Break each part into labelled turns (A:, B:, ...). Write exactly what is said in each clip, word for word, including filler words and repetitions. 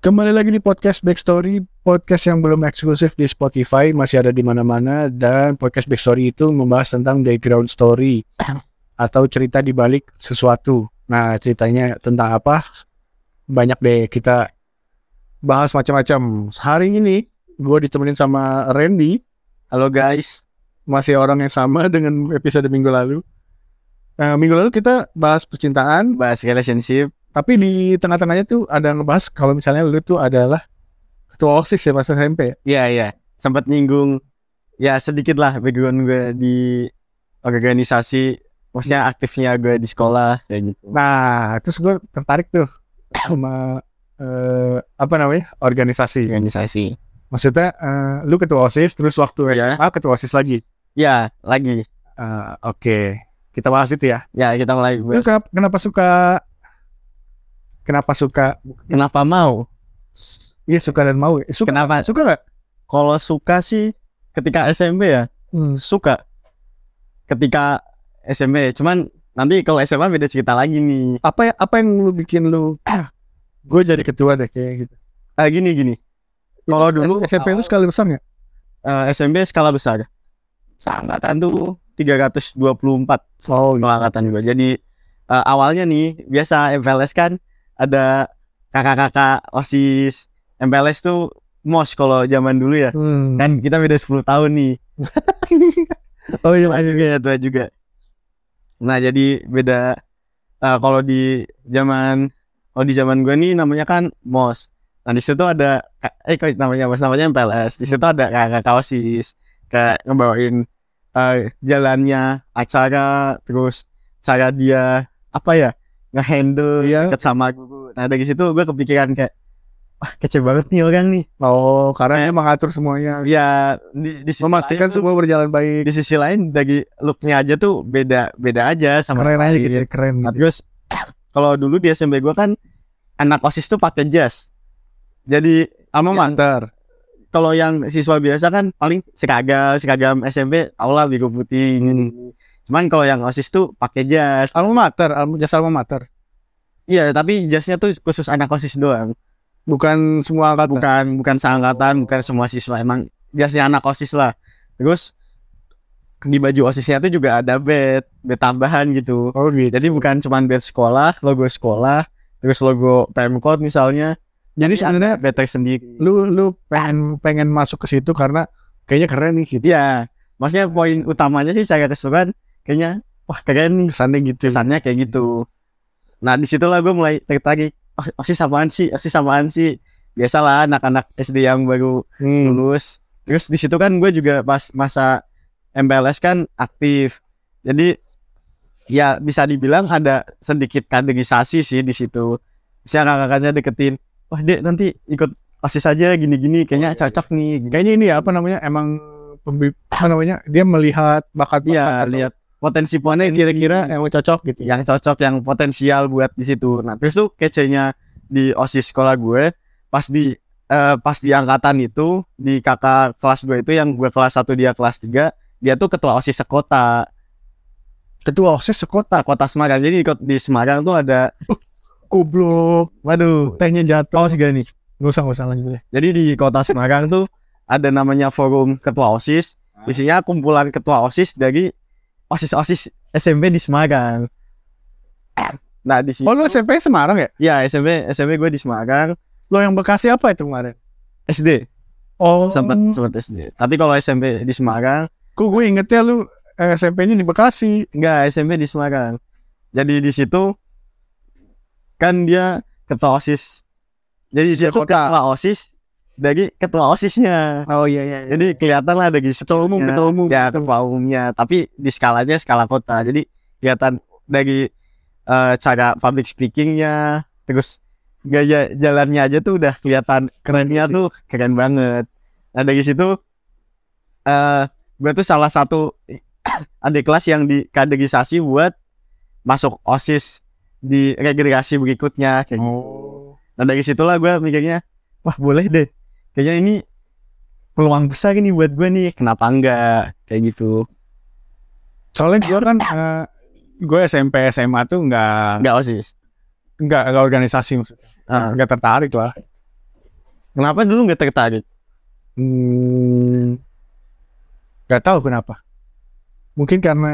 A: Kembali lagi di podcast Backstory, podcast yang belum eksklusif di Spotify, masih ada di mana-mana. Dan podcast Backstory itu membahas tentang background story atau cerita di balik sesuatu. Nah, ceritanya tentang apa? Banyak deh, kita bahas macam-macam. Hari ini gue ditemenin sama Randy.
B: Halo guys,
A: masih orang yang sama dengan episode minggu lalu. Nah, minggu lalu kita bahas percintaan,
B: bahas relationship.
A: tapi di tengah-tengahnya tuh ada ngebahas kalau misalnya lu tuh adalah ketua OSIS ya pas S M P.
B: Iya iya, sempat nyinggung ya sedikit lah background gue di organisasi, maksudnya aktifnya gue di sekolah kayak gitu.
A: Nah, terus gue tertarik tuh sama eh, apa namanya organisasi.
B: Organisasi.
A: Maksudnya eh, lu ketua OSIS, terus waktu
B: Ya.
A: S M A ketua OSIS lagi.
B: Ya lagi.
A: Eh, Oke, kita bahas itu ya.
B: Ya kita mulai.
A: Lu kenapa, kenapa suka? Kenapa suka?
B: Kenapa mau?
A: Iya suka dan mau. Eh, suka,
B: Kenapa?
A: Suka nggak?
B: Kalau suka sih ketika S M P ya,
A: Hmm.
B: suka. Ketika S M P, cuman nanti kalau S M A beda cerita lagi nih.
A: Apa ya? Apa yang lu bikin lu? Gue jadi ketua deh kayak gitu.
B: Ah gini gini. Kalau dulu
A: S M P lu skala besar nggak?
B: uh, S M P skala besar. Seangkatan tuh tiga ratus dua puluh empat.
A: Oh,
B: Kalau angkatan juga. Jadi uh, awalnya nih biasa M P L S kan ada kakak-kakak OSIS. M P L S tuh M O S kalau zaman dulu ya.
A: Hmm.
B: Kan kita beda sepuluh tahun nih.
A: Oh iya,
B: Tua juga ya, tua juga. Nah, jadi beda uh, kalau di zaman oh di zaman gue nih namanya kan M O S. Nah, di situ ada eh kok namanya M O S, namanya M P L S. Di situ ada kakak-kakak OSIS kayak ngebawain uh, jalannya acara, terus cara dia apa ya? Ngehandle
A: Iya.
B: deket sama guru. Nah dari situ gue kepikiran kayak wah kece banget nih orang nih.
A: Oh, karena dia mengatur semuanya.
B: Ya di, di sisi
A: Memastikan
B: lain
A: semua
B: tuh,
A: berjalan baik.
B: di sisi lain dari looknya aja tuh beda beda aja sama
A: Keren aja
B: lain.
A: gitu, keren.
B: Nah,
A: Gitu.
B: terus kalau dulu di S M P gue kan anak OSIS tuh pakai jas. Jadi
A: Alma
B: yang-
A: mater.
B: kalau yang siswa biasa kan paling seragam seragam S M P aula biru putih.
A: Hmm.
B: Cuman kalau yang OSIS tuh pakai jas.
A: Alma mater, alma jas alma mater.
B: Iya, tapi jasnya tuh khusus anak OSIS doang.
A: Bukan semua angkatan.
B: Bukan bukan seangkatan, bukan semua siswa, emang jasnya anak OSIS lah. Terus di baju OSISnya tuh juga ada badge, badge tambahan gitu.
A: Oh gitu.
B: Jadi bukan cuma badge sekolah, logo sekolah, terus logo Pemkot misalnya.
A: Jadi sebenarnya
B: badge tersendiri.
A: lu lu pengen pengen masuk ke situ karena kayaknya keren nih gitu.
B: Iya, maksudnya poin utamanya sih saya keseluruhan kayaknya wah keren nih,
A: Kesannya gitu.
B: kesannya kayak gitu. Nah disitulah gue mulai tertarik. Oh, OSIS apaan sih? OSIS apaan sih? Biasalah anak-anak S D yang baru
A: Hmm.
B: lulus. Terus di situ kan gue juga pas masa M P L S kan aktif. Jadi ya bisa dibilang ada sedikit kaderisasi sih di situ. Misalnya kakak-kakaknya deketin, wah dek nanti ikut OSIS aja gini-gini, kayaknya cocok nih.
A: Kayaknya ini ya apa namanya emang pembi- apa namanya dia melihat bakat
B: Iya, lihat potensi
A: mana
B: potensi
A: kira-kira yang cocok gitu.
B: yang cocok, yang potensial buat di situ. Nah, terus tuh kecenya di OSIS sekolah gue pas di eh, pas di angkatan itu di kakak kelas gue itu yang gue kelas satu dia kelas tiga, dia tuh ketua OSIS sekota,
A: Ketua OSIS sekota.
B: kota Semarang. Jadi ikut di Semarang tuh ada
A: Goblok.
B: waduh,
A: Tehnya jatuh.
B: paus gak nih?
A: Gak usah, gak usah lanjut deh.
B: Jadi di kota Semarang tuh ada namanya forum ketua OSIS. Isinya kumpulan ketua OSIS dari OSIS-OSIS S M P di Semarang. Nah, di situ
A: Oh lu S M P Semarang ya?
B: ya S M P S M P gue di Semarang.
A: Lo yang Bekasi apa itu kemarin?
B: S D
A: Oh,
B: sempat sempat S D. Tapi kalau S M P di Semarang,
A: kok gue ingetnya lu eh, S M P-nya di Bekasi.
B: enggak, S M P di Semarang. Jadi di situ kan dia ketua OSIS. Jadi dia tuh
A: Kota.
B: ketua OSIS dari ketua OSISnya.
A: Oh iya iya.
B: Jadi kelihatan lah dari
A: ketua umum,
B: skillnya.
A: ketua umum.
B: Ya, ketua umumnya, tapi di skalanya skala kota. Jadi kelihatan dari eh, cara public speakingnya, terus gaya jalannya aja tuh udah kelihatan kerennya tuh keren banget. Nah dari situ eh gue tuh salah satu adik kelas yang dikaderisasi buat masuk OSIS di regenerasi berikutnya kayak gitu.
A: Oh.
B: Nah dari situlah gue mikirnya wah boleh deh, kayaknya ini peluang besar ini buat gue nih, kenapa enggak kayak gitu.
A: Soalnya gue kan eh, gue S M P S M A tuh nggak
B: Enggak OSIS.
A: nggak nggak organisasi maksudnya.
B: Ah.
A: Nggak tertarik lah.
B: Kenapa dulu nggak tertarik?
A: Hmm, gak tahu kenapa. Mungkin karena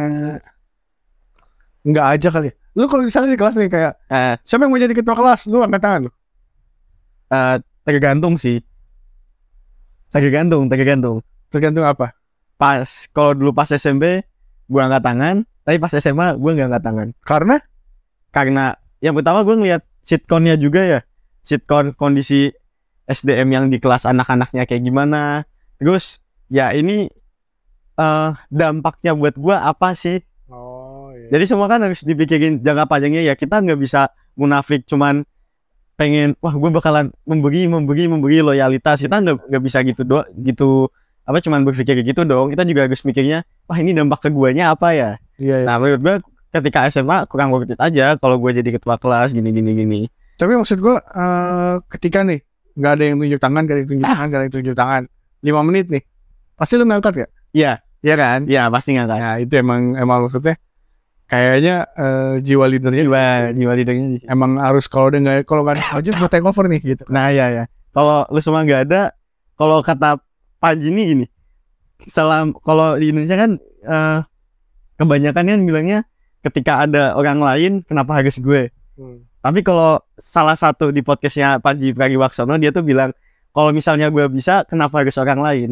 A: nggak aja kali ya. Lu kalau misalnya di kelas nih kayak
B: Eh,
A: siapa yang mau jadi ketua kelas, lu angkat tangan lu.
B: eh, tergantung sih. Tergantung, tergantung.
A: Tergantung apa?
B: Pas kalau dulu pas S M P gue angkat tangan, tapi pas S M A gue nggak angkat tangan.
A: Karena
B: Karena yang pertama gue ngeliat sitkonnya juga ya, sitkon kondisi S D M yang di kelas anak-anaknya kayak gimana. Terus ya ini eh dampaknya buat gue apa sih?
A: oh iya.
B: Jadi semua kan harus dipikirin jangka panjangnya ya. Kita nggak bisa munafik cuman pengen wah gue bakalan memberi memberi memberi loyalitas. Kita nggak nggak bisa gitu doang gitu apa cuman berpikir kayak gitu dong. Kita juga harus mikirnya wah ini dampak ke guanya apa ya.
A: Iya, iya.
B: Nah menurut gue ketika S M A kurang worth it aja kalau gue jadi ketua kelas gini gini gini.
A: Tapi maksud gua eh, ketika nih nggak ada yang tunjuk tangan, gak ada yang tunjuk tangan, gak ada yang tunjuk tangan, lima menit nih, pasti lu ngangkat ya?
B: Iya
A: Iya kan?
B: iya pasti nggak kan.
A: Nah itu emang emang maksudnya kayaknya eh, jiwa leadernya di
B: Jiwa
A: situ.
B: jiwa leadernya di situ.
A: Emang harus kalau udah nggak kalau nggak ada aja gue take over nih gitu.
B: Nah ya ya. Kalau lu semua nggak ada, kalau kata Panji nih gini, selam kalau di Indonesia kan eh, kebanyakan kan bilangnya ketika ada orang lain kenapa harus gue.
A: Hmm.
B: Tapi kalau salah satu di podcastnya Panji Pragiwaksono dia tuh bilang kalau misalnya gue bisa kenapa harus orang lain.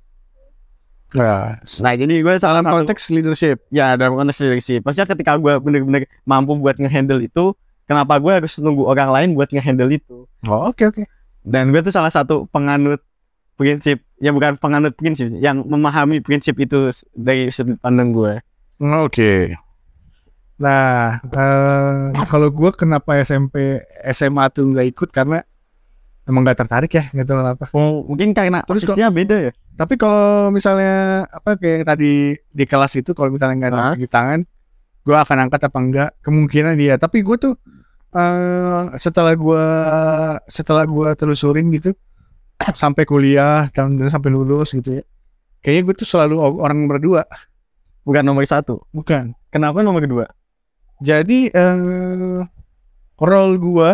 A: Nah,
B: Nah jadi gue salah
A: dalam
B: satu
A: konteks leadership.
B: ya dalam konteks leadership. Maksudnya ketika gue bener-bener mampu buat ngehandle itu, kenapa gue harus nunggu orang lain buat ngehandle itu?
A: Oh oke oke.
B: Dan gue tuh salah satu penganut prinsip, ya bukan penganut prinsip, yang memahami prinsip itu dari sudut pandang gue.
A: Oke. Nah eh, kalau gue kenapa S M P S M A tuh nggak ikut karena emang nggak tertarik ya, nggak tahu kenapa.
B: Oh, mungkin karena
A: Terus
B: posisinya beda ya.
A: Tapi kalau misalnya apa kayak tadi di kelas itu kalau misalnya nggak ada
B: Hah?
A: tunjuk tangan, gue akan angkat apa enggak? Kemungkinan dia. Tapi gue tuh eh, setelah gue setelah gue telusurin gitu sampai kuliah dan dan sampai lulus gitu ya. Kayaknya gue tuh selalu o- orang nomor dua,
B: Bukan nomor satu.
A: bukan.
B: Kenapa nomor dua?
A: Jadi eh role gue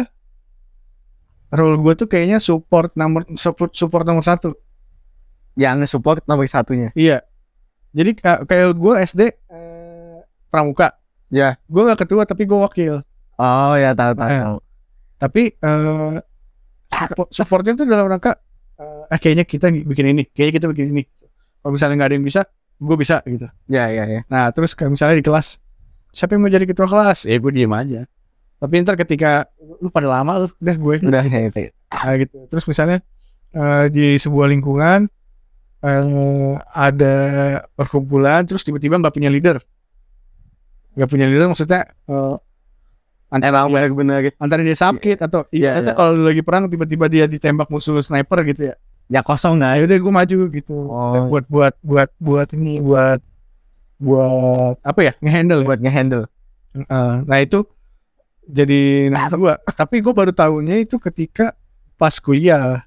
A: role gue tuh kayaknya support nomor support support nomor satu.
B: Yang support nomor satunya.
A: Iya. Jadi ka- kayak gue S D eh, pramuka.
B: Ya.
A: Gue nggak ketua tapi gue wakil.
B: Oh ya tahu tahu.
A: Eh.
B: tahu.
A: Tapi eh support, supportnya tuh dalam rangka eh eh, kayaknya kita bikin ini, kayaknya kita bikin ini. Kalau misalnya nggak ada yang bisa, gue bisa gitu.
B: Ya ya ya.
A: Nah terus kayak misalnya di kelas, siapa yang mau jadi ketua kelas? Ya gue diem aja. Tapi ntar ketika lu pada lama lu udah gue
B: Udah ya itu.
A: nah, gitu. Terus misalnya eh, di sebuah lingkungan eh, ada perkumpulan, terus tiba-tiba nggak punya leader, nggak punya leader maksudnya eh, antara
B: Emang benar-benar
A: antara dia sakit atau
B: Iya,
A: iya,
B: iya.
A: kalau lu lagi perang tiba-tiba dia ditembak musuh sniper gitu ya.
B: ya kosong
A: Nah,
B: nggak?
A: yaudah gue maju gitu.
B: Oh.
A: Buat buat buat buat ini buat buat apa ya? Ngehandle.
B: Buat ngehandle.
A: Eh, nah itu jadi nah gue. Tapi gue baru tahunya itu ketika pas kuliah.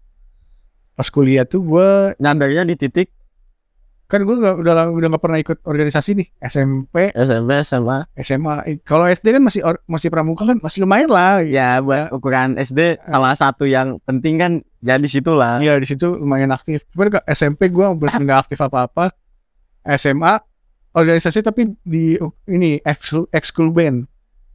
A: Pas kuliah tuh gue
B: Nyadarnya di titik
A: kan gue nggak udah lama- udah nggak pernah ikut organisasi nih S M P
B: S M P S M A.
A: S M A. Eh, kalau S D kan masih or- masih pramuka kan masih lumayan lah.
B: Ya buat ukuran S D salah satu yang penting kan ya di situ lah.
A: Iya di situ lumayan aktif. Cuman ke S M P gue belum nggak aktif apa-apa. S M A organisasi tapi di ini ekskul ekskul band.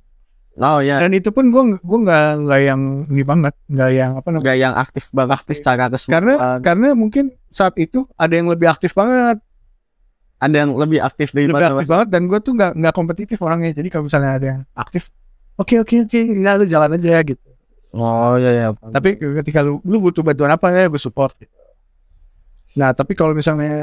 B: Oh ya.
A: Dan itu pun gue gue nggak nggak yang ini banget, nggak yang apa namanya?
B: Nggak yang aktif banget aktif secara
A: Karena
B: keseluruhan.
A: karena mungkin saat itu ada yang lebih aktif banget,
B: Ada yang lebih aktif
A: lebih
B: daripada
A: aktif banget dan gue tuh nggak nggak kompetitif orangnya. Jadi kalau misalnya ada yang aktif, oke oke oke, ya lu jalan aja gitu.
B: Oh ya ya.
A: Tapi ketika lu lu butuh bantuan apa ya gue support. Gitu. Nah tapi kalau misalnya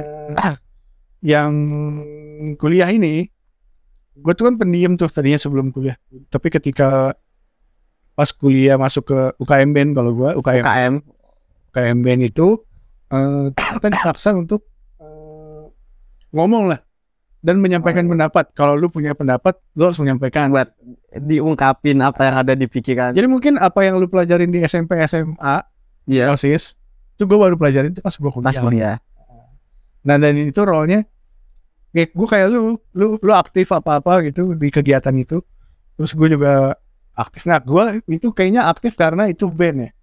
A: yang kuliah ini, gue tuh kan pendiam tuh tadinya sebelum kuliah. Tapi ketika pas kuliah masuk ke U K M Band kalau gue U K M
B: K M.
A: U K M Band itu eh, kita dipaksa untuk eh, ngomong lah dan menyampaikan pendapat. Kalau lu punya pendapat, lu harus menyampaikan.
B: Buat diungkapin apa yang ada di pikiran.
A: Jadi mungkin apa yang lu pelajarin di S M P S M A,
B: Iya.
A: OSIS, itu gue baru pelajarin itu pas gue kuliah.
B: Pas kuliah.
A: Nah dan itu role-nya kayak gue kayak lu, lu lu aktif apa-apa gitu di kegiatan itu. Terus gue juga aktif. Nah gue itu kayaknya aktif karena itu band ya.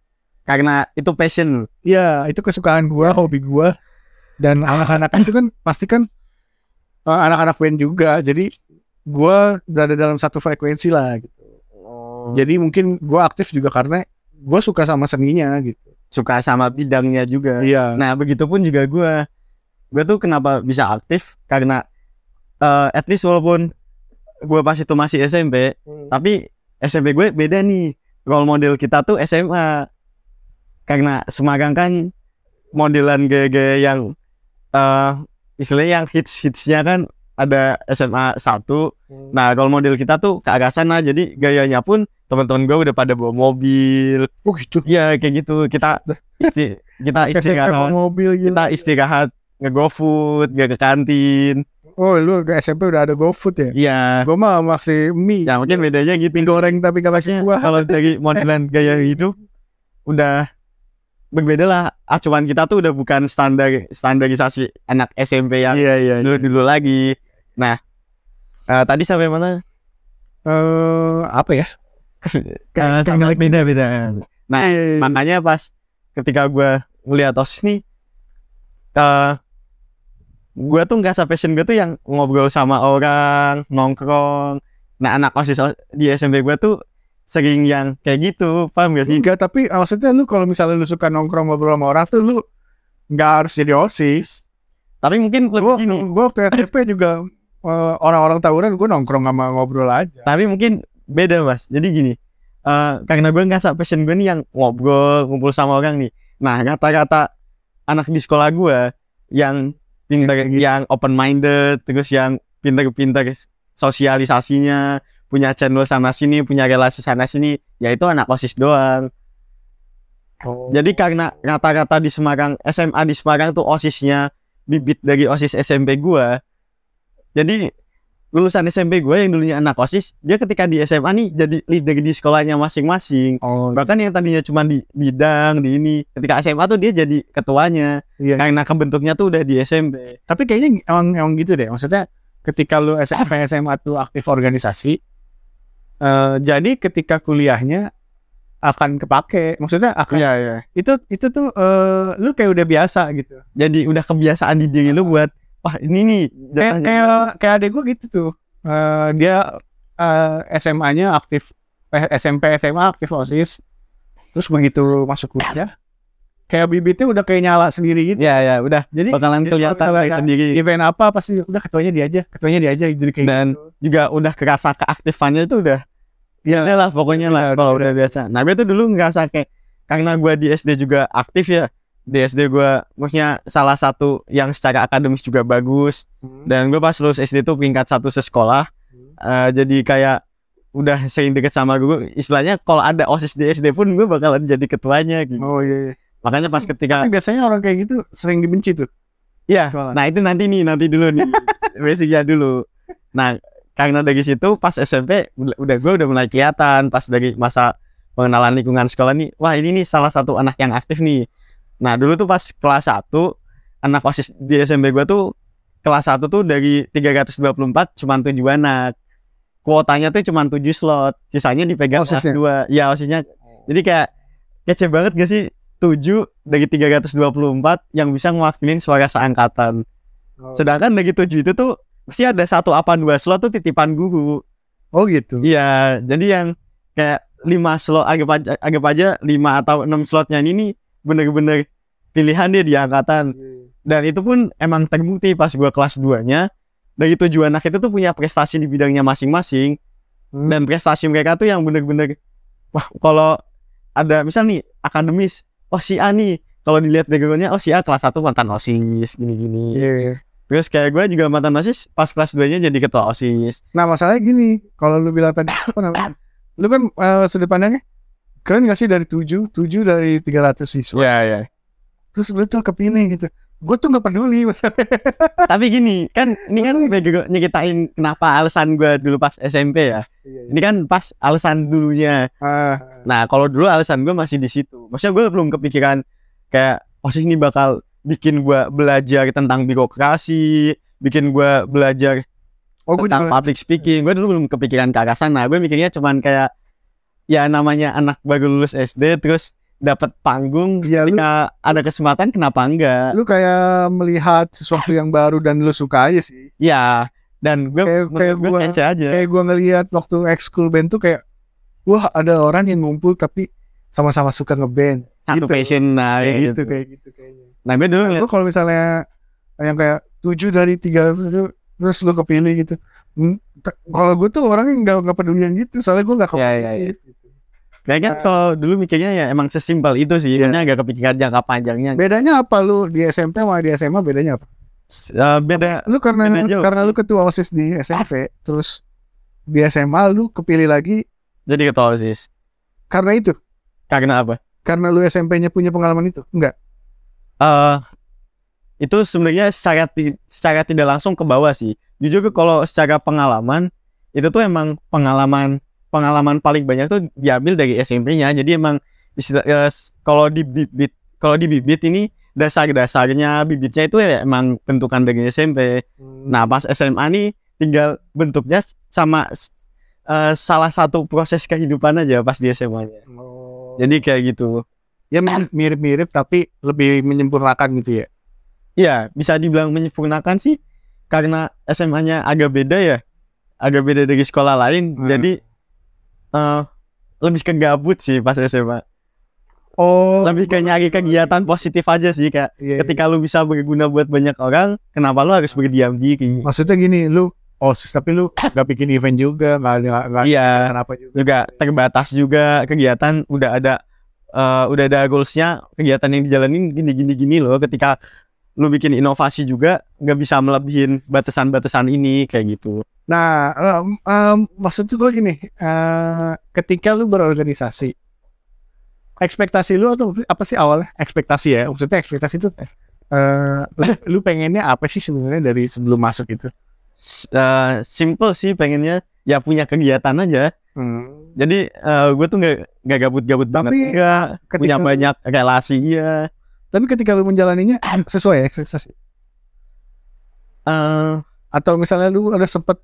B: karena itu passion.
A: Iya, itu kesukaan gua, hobi gua. Dan anak-anak itu kan pasti kan uh, anak-anak band juga. Jadi gua berada dalam satu frekuensi lah gitu.
B: Oh.
A: Jadi mungkin gua aktif juga karena gua suka sama seninya gitu.
B: Suka sama bidangnya juga.
A: Iya.
B: Nah, begitupun juga gua. Gua tuh kenapa bisa aktif karena uh, at least walaupun gua pas itu masih S M P, hmm. tapi S M P gue beda nih. Role model kita tuh S M A. Karena Semarang kan modelan gaya-gaya yang uh, istilahnya yang hits-hitsnya kan ada S M A satu. Hmm. Nah, role model kita tuh ke arah sana. Jadi gayanya pun teman-teman gue udah pada bawa mobil.
A: Oh gitu.
B: Iya, kayak gitu. Kita isti kita istirahat
A: mobil gitu.
B: Kita istirahat nge-GoFood, gak ke kantin.
A: Oh, lu ke S M P udah ada GoFood ya?
B: Iya.
A: Gue mah masih mie.
B: Ya, mungkin bedanya gitu.
A: Mie goreng tapi gak kasih buah.
B: Kalau dari modelan gaya hidup udah berbeda lah. Acuan kita tuh udah bukan standar standarisasi anak S M P yang
A: iya, iya,
B: dulu dulu
A: iya.
B: lagi. Nah, uh, tadi sampai mana?
A: Eh uh, apa ya?
B: uh, sangat beda beda. Nah, iya, iya. Makanya pas ketika gue ngeliat OSIS nih, uh, gue tuh nggak passion gue tuh yang ngobrol sama orang, nongkrong. Nah, anak OSIS di S M P gue tuh sering yang kayak gitu, paham gak sih?
A: Enggak, tapi maksudnya lu kalau misalnya lu suka nongkrong ngobrol sama orang tuh lu nggak harus jadi OSIS.
B: Tapi mungkin lebih gini,
A: gue waktu S M P juga uh, orang-orang tawuran gue nongkrong sama ngobrol aja.
B: Tapi mungkin beda mas, jadi gini, uh, karena gue nggak passion gue nih yang ngobrol, ngumpul sama orang nih. Nah, kata-kata anak di sekolah gue yang pintar, ya, gitu. Yang open minded, terus yang pintar-pintar sosialisasinya, punya channel sana sini, punya relasi sana sini, yaitu anak OSIS doang. Oh. Jadi karena rata-rata di Semarang, S M A di Semarang tuh OSISnya bibit dari OSIS S M P gua. Jadi lulusan S M P gue yang dulunya anak OSIS, dia ketika di S M A nih jadi leader di sekolahnya masing-masing.
A: Oh.
B: Bahkan yang tadinya cuma di bidang di ini, ketika S M A tuh dia jadi ketuanya. Iya. Karena kebentuknya tuh udah di S M P.
A: Tapi kayaknya emang, emang gitu deh. Maksudnya ketika lu S M P S M A tuh aktif organisasi, uh, jadi ketika kuliahnya akan kepake. Maksudnya akan.
B: Iya, iya.
A: Itu itu tuh uh, lu kayak udah biasa gitu.
B: Jadi udah kebiasaan di diri lu buat wah ini nih
A: kayak kayak, kayak adek gue gitu tuh. Uh, dia uh, S M A-nya aktif, S M P S M A aktif OSIS. Terus begitu masuk kuliah, kayak bibitnya udah kayak nyala sendiri gitu.
B: Ya ya udah. Jadi bakalan kelihatan kayak sendiri.
A: Event apa pasti udah ketuanya dia aja, ketuanya dia aja jadi kayak
B: dan
A: gitu.
B: Juga udah kerasa keaktifannya itu udah. Ya lah pokoknya lah kalau udah biasa. Nah gue tuh dulu ngerasa kayak karena gue di S D juga aktif ya. Di S D gue maksudnya salah satu yang secara akademis juga bagus. Hmm. Dan gue pas lulus S D tuh peringkat satu sekolah. Hmm. uh, Jadi kayak udah sering deket sama gue. Istilahnya kalau ada OSIS di S D pun gue bakalan jadi ketuanya gitu.
A: Oh iya, iya.
B: Makanya pas ketika
A: tapi biasanya orang kayak gitu sering dibenci tuh.
B: Iya. Nah itu nanti nih Nanti dulu nih basicnya dulu. Nah karena dari situ pas S M P udah gue udah mulai kelihatan. Pas dari masa pengenalan lingkungan sekolah nih, wah ini nih salah satu anak yang aktif nih. Nah dulu tuh pas kelas satu anak OSIS di S M P gue tuh kelas satu tuh dari tiga ratus dua puluh empat cuma tujuh anak. Kuotanya tuh cuma tujuh slot, sisanya dipegang kelas dua. Ya OSISnya. Jadi kayak kece banget gak sih tujuh dari tiga ratus dua puluh empat yang bisa ngewakilin suara seangkatan. Oh. Sedangkan dari tujuh itu tuh mesti ada satu apa dua slot tuh titipan guru.
A: Oh gitu.
B: Iya, jadi yang kayak lima slot anggap aja, anggap aja lima atau enam slotnya ini nih bener-bener pilihan dia di angkatan. Dan itu pun emang terbukti pas gua kelas dua-nya dari tujuh anak itu tuh punya prestasi di bidangnya masing-masing. Hmm. Dan prestasi mereka tuh yang bener-bener wah kalau ada misal nih akademis, oh si A nih kalau dilihat background-nya oh si A kelas satu mantan OSIS gini-gini.
A: Iya. Yeah.
B: Terus kayak gue juga mantan OSIS pas kelas dua-nya jadi ketua OSIS.
A: Nah masalahnya gini, kalau lu bilang tadi apa namanya? Lu kan uh, sudut pandangnya keren gak sih dari tujuh, tujuh dari tiga ratus siswa.
B: Iya, iya.
A: Terus lu tuh kepilih gitu. Gue tuh gak peduli masalahnya.
B: Tapi gini, kan ini kan gue nyeritain kenapa alasan gue dulu pas S M P ya. Iya, iya. Ini kan pas alasan dulunya. Ah. Nah, kalau dulu alasan gue masih di situ. Maksudnya gue belum kepikiran kayak OSIS ini bakal bikin gue belajar tentang birokrasi, bikin gue belajar oh, tentang juga public speaking. Gue dulu belum kepikiran ke arah sana. Gue mikirnya cuman kayak ya namanya anak baru lulus S D terus dapat panggung,
A: Iya, lu-
B: ketika ada kesempatan kenapa enggak?
A: Lu kayak melihat sesuatu yang baru dan lu suka aja sih.
B: Ya, dan gue
A: Kayak- kayak
B: gue
A: gua-
B: kece aja.
A: Kayak gua ngelihat waktu ekskul band tuh kayak, wah ada orang yang ngumpul tapi sama-sama suka ngeband.
B: Satu
A: gitu.
B: passion nah
A: Kayak
B: kayak
A: gitu,
B: gitu.
A: kayak gitu kayaknya.
B: Nah, gue dulu
A: Nah,
B: ngeliat,
A: gua kalau misalnya yang kayak tujuh dari tiga ratus itu terus lu kepilih gitu. Hmm, t- kalau gue tuh orangnya nggak nggak pedulian gitu, soalnya gue nggak
B: Ya, ya, ya.
A: kompetitif. Gitu.
B: kayaknya
A: Nah.
B: kalau dulu mikirnya ya emang sesimpel itu sih,
A: Iya.
B: maksudnya gak kepikiran jangka panjangnya.
A: Bedanya apa lu di S M P sama di S M A bedanya apa?
B: Eh, beda.
A: Lu karena
B: Beda jauh
A: karena
B: sih.
A: lu ketua OSIS di S M P, terus di S M A lu kepilih lagi
B: Jadi ketua OSIS.
A: karena itu,
B: Karena apa?
A: karena lu S M P-nya punya pengalaman itu, enggak?
B: eh itu sebenarnya secara ti- secara tidak langsung ke bawah sih. Jujur kalau secara pengalaman itu tuh emang pengalaman pengalaman paling banyak tuh diambil dari S M P-nya. Jadi emang istilah- eh, s- kalau di bibit kalau di bibit ini dasar-dasarnya bibitnya itu ya emang bentukan dari S M P. Nah, pas S M A nih tinggal bentuknya sama s- eh, salah satu proses kehidupan aja pas di S M A-nya.
A: Oh.
B: Jadi kayak gitu.
A: Ya mirip-mirip tapi lebih menyempurnakan gitu ya.
B: Iya, bisa dibilang menyempurnakan sih karena S M A-nya agak beda ya. Agak beda dari sekolah lain.
A: Hmm.
B: Jadi eh lebih ke gabut sih pas S M A.
A: Oh,
B: Lebih ke nyari kegiatan positif aja sih, kayak
A: Iya, iya.
B: ketika lu bisa berguna buat banyak orang, kenapa lu harus berdiam diri?
A: Maksudnya gini, lu OSIS tapi lu nggak bikin event juga, nggak nggak nggak
B: Iya,
A: kenapa juga.
B: juga terbatas juga kegiatan, udah ada eh, udah ada goalsnya, kegiatan yang dijalanin gini gini gini loh. Ketika lu bikin inovasi juga nggak bisa melebihin batasan-batasan ini kayak gitu.
A: Nah, em, em, maksud gue gini, eh, ketika lu berorganisasi, ekspektasi lu atau apa sih awalnya? Ekspektasi ya, maksudnya ekspektasi itu, eh, lu, lu pengennya apa sih sebenarnya dari sebelum masuk itu?
B: S- eh, simple sih pengennya ya punya kegiatan aja.
A: Hmm.
B: Jadi gue tuh nggak nggak gabut-gabut banget,
A: Tapi
B: nggak
A: ketika
B: punya
A: lu-
B: banyak relasi ya.
A: Tapi ketika lu menjalaninya sesuai ekspektasi,
B: Eh,
A: atau misalnya lu ada sempet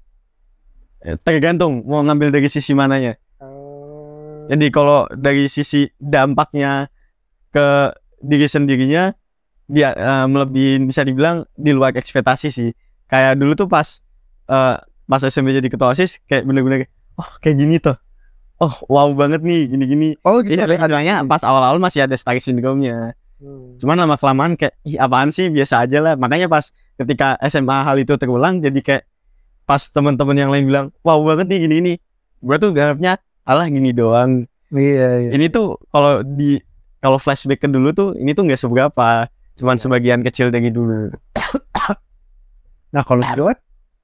B: tergantung mau ngambil dari sisi mananya. Jadi kalau dari sisi dampaknya ke diri sendirinya, dia eh, melebihin, bisa dibilang di luar ekspektasi sih. Kayak dulu tuh pas eh, pas S M P jadi ketua OSIS kayak bener-bener oh kayak gini tuh. Oh wow banget nih gini-gini.
A: oh gitu
B: Iya, adanya pas awal-awal masih ada star syndrome-nya.
A: Hmm.
B: Cuman lama kelamaan kayak ih apaan sih, biasa aja lah. Makanya pas ketika S M A hal itu terulang, jadi kayak pas teman-teman yang lain bilang wow banget nih gini ini, gue tuh garapnya alah gini doang.
A: Iya, iya.
B: Ini tuh kalau di kalau flashback ke dulu tuh ini tuh nggak seberapa, cuman sebagian kecil dari dulu.
A: Nah kalau gue,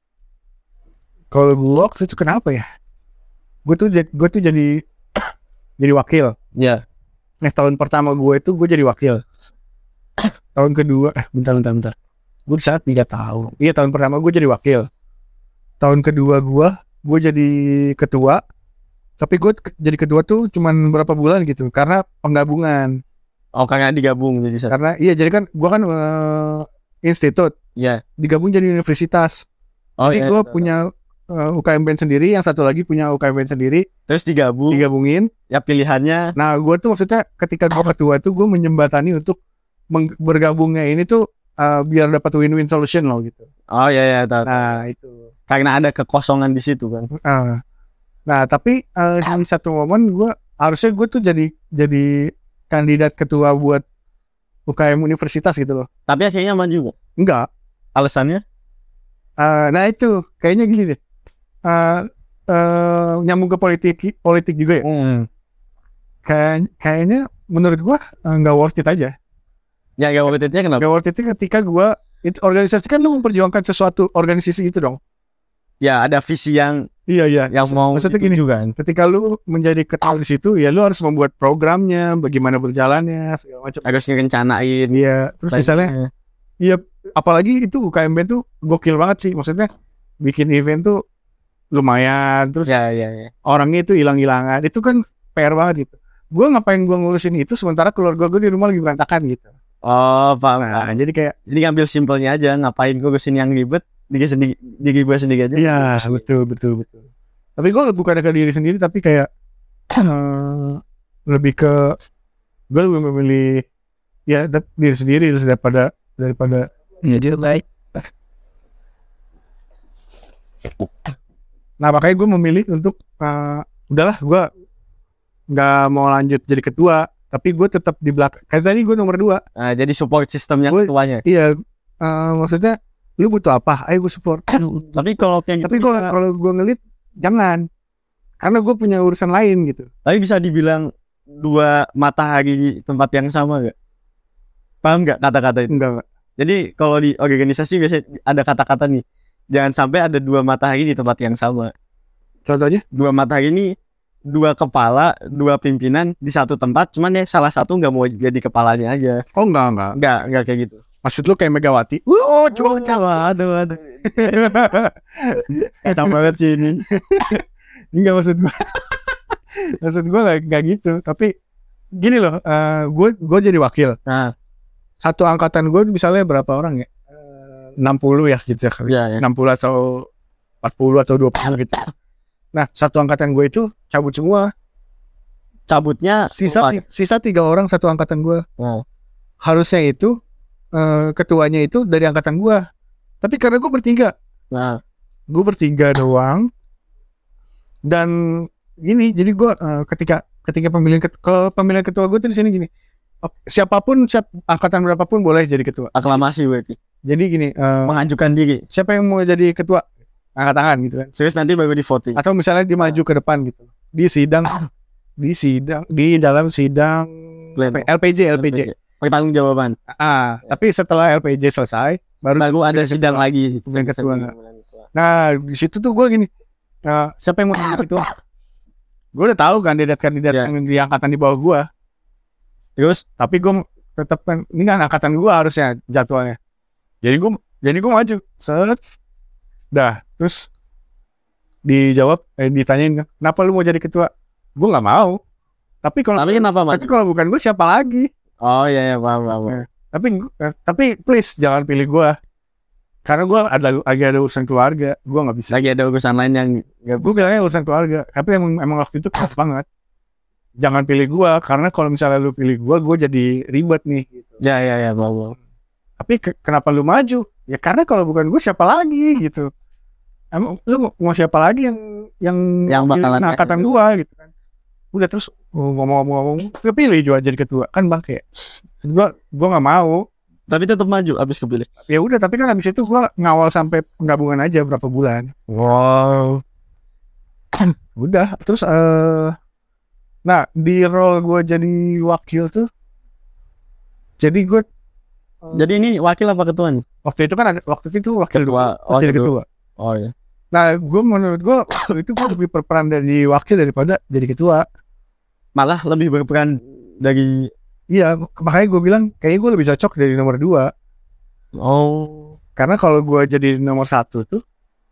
A: kalau gue waktu itu kenapa ya? Gue tuh jad- gue tuh jadi jadi wakil.
B: Ya,
A: Nah tahun pertama gue itu gue jadi wakil. Tahun kedua, eh bentar bentar bentar. Gue di saat tiga tahun. Iya tahun pertama gue jadi wakil. Tahun kedua gue, gue jadi ketua. Tapi gue ke- jadi ketua tuh cuman berapa bulan gitu, karena penggabungan.
B: oh karena digabung jadi satu.
A: Karena iya jadi kan gue kan eh, institut,
B: Ya,
A: digabung jadi universitas.
B: oh
A: Jadi
B: iya.
A: gue punya uh, U K M band sendiri, yang satu lagi punya U K M band sendiri,
B: Terus digabung,
A: digabungin.
B: ya pilihannya.
A: Nah, gue tuh maksudnya ketika gue ketua tuh gue menjembatani untuk meng- bergabungnya ini tuh uh, biar dapat win-win solution loh gitu.
B: Oh iya ya, tahu.
A: Nah itu.
B: Karena ada kekosongan di situ kan.
A: Uh, nah tapi uh, di satu momen gue harusnya gue tuh jadi jadi kandidat ketua buat U K M universitas gitu loh.
B: Tapi akhirnya maju nggak?
A: Enggak.
B: Alasannya?
A: Uh, nah itu kayaknya gini deh. Uh, uh, nyambung ke politik politik juga ya.
B: Hmm.
A: Kayak kayaknya menurut gua eh, nggak worth it aja.
B: Ya gak worth it-nya kenapa?
A: Nggak worth it ketika gua itu organisasi kan lu memperjuangkan sesuatu organisasi itu dong.
B: Ya ada visi yang
A: Iya iya.
B: yang mau
A: Maksudnya gini,
B: dituju kan.
A: ketika lu menjadi ketua di situ ya lu harus membuat programnya, bagaimana berjalannya segala macam.
B: Harus ngerencanain.
A: Iya. Terus misalnya,
B: plannya.
A: iya apalagi itu U K M band tuh gokil banget sih. Maksudnya bikin event tuh lumayan. Terus
B: Ya ya ya.
A: orangnya itu hilang-hilangan. Itu kan P R banget gitu. Gua ngapain gua ngurusin itu sementara keluarga gua di rumah lagi berantakan gitu.
B: Oh paham.
A: Nah, jadi kayak
B: Jadi ngambil simpelnya aja, ngapain gue kesini yang ribet, diri sendiri, diri gue sendiri aja.
A: iya betul betul betul. Tapi gue bukan ke diri sendiri tapi kayak eh, lebih ke gue lebih memilih ya de- diri sendiri daripada daripada
C: Ya dia baik.
A: nah makanya gue memilih untuk uh, udahlah gue nggak mau lanjut jadi ketua, tapi gue tetap di belakang. Kayak tadi gue nomor dua.
B: Nah, jadi support sistemnya
A: Gua-
B: ketuanya.
A: Iya, uh, maksudnya lu butuh apa? Ayo gue support.
B: Tapi kalau kayak gitu
A: tapi kalau
B: bisa-
A: kalau gue ngelit jangan, karena gue punya urusan lain gitu.
B: tapi bisa dibilang dua matahari di tempat yang sama gak? Paham gak kata-kata itu?
A: Enggak, enggak.
B: Jadi kalau di organisasi biasanya ada kata-kata nih, jangan sampai ada dua matahari di tempat yang sama.
A: Contohnya?
B: Dua matahari ini dua kepala, dua pimpinan di satu tempat, cuman ya salah satu nggak mau jadi kepalanya aja.
A: Oh enggak, enggak.
B: Nggak, nggak kayak gitu.
A: Maksud lu kayak Megawati? Oh, cuma
B: Coba, aduh, aduh. Kacau banget sih ini.
A: enggak maksud gue. maksud gue nggak nggak gitu. Tapi gini loh, uh, gue gue jadi wakil.
B: Nah,
A: Satu angkatan gue misalnya berapa orang ya? Uh, enam puluh ya gitu ya. kali.
B: ya, ya.
A: enam puluh atau empat puluh atau dua puluh gitu. Nah, satu angkatan gue itu cabut semua.
B: Cabutnya
A: Sisa
B: empat.
A: sisa tiga orang satu angkatan gue.
B: Nah,
A: Harusnya itu eh, ketuanya itu dari angkatan gue. Tapi karena gue bertiga,
B: nah,
A: gue bertiga doang. Dan gini, jadi gue eh, ketika ketika pemilihan ket- kalau pemilihan ketua gue tuh di sini gini. ok, Siapapun siap angkatan berapapun boleh jadi ketua.
B: aklamasi berarti.
A: Jadi gini, eh,
B: Mengajukan diri.
A: siapa yang mau jadi ketua? Angkat tangan gitu kan.
B: Serius nanti baru di voting.
A: Atau misalnya dia maju ke depan gitu. Di sidang di sidang di dalam sidang
B: Pleno.
A: L P J L P J.
B: Pertanggung jawaban.
A: Ah, tapi setelah L P J selesai baru
B: Baru ada
A: pemilihan
B: sidang
A: ketua.
B: lagi.
A: Pemilihan ketua. Nah, di situ tuh gue gini. Nah, siapa yang mau jadi ketua? Gue udah tahu kandidat-kandidat
B: Ya.
A: yang di angkatan di bawah gue.
B: Terus,
A: Tapi gue tetap kan ini kan angkatan gue harusnya jadwalnya. Jadi gue jadi gue maju. Set. Dah, terus dijawab eh, ditanyain kenapa lu mau jadi ketua? Gue nggak mau. Tapi kalau
B: tapi kenapa
A: tapi
B: maju?
A: kalau bukan gue siapa lagi?
B: Oh iya, iya, paham, paham.
A: Ya. Tapi eh, tapi please jangan pilih gue. Karena gue ada lagi ada urusan keluarga, gue nggak bisa.
B: Lagi ada urusan lain yang gak
A: Gue bilangnya urusan keluarga, tapi emang, emang waktu itu keras banget. Jangan pilih gue, karena kalau misalnya lu pilih gue, gue jadi ribet nih. Gitu.
B: Ya, ya, ya, paham, paham.
A: Tapi ke- kenapa lu maju? Ya karena kalau bukan gue siapa lagi gitu. Emang lu mau, mau siapa lagi yang yang
B: Yang bakalan-
A: angkatan gue gitu kan? Udah terus oh, ngomong-ngomong, gue pilih juga jadi ketua kan bang kayak. Gue gue nggak mau.
B: Tapi tetap maju abis kepilih.
A: Ya udah, tapi kan habis itu gue ngawal sampai penggabungan aja berapa bulan.
B: Wow.
A: Udah, terus eh nah di role gue jadi wakil tuh, jadi gue
B: Jadi ini wakil apa ketua nih?
A: waktu itu kan ada waktu itu wakil
B: Ketua.
A: dulu, wakil
B: Oh,
A: ketua.
B: Oh iya.
A: Nah, gue menurut gue itu gue lebih berperan dari wakil daripada jadi ketua.
B: Malah lebih berperan dari
A: Iya, makanya gue bilang kayaknya gue lebih cocok dari nomor dua.
B: oh
A: Karena kalau gue jadi nomor satu tuh,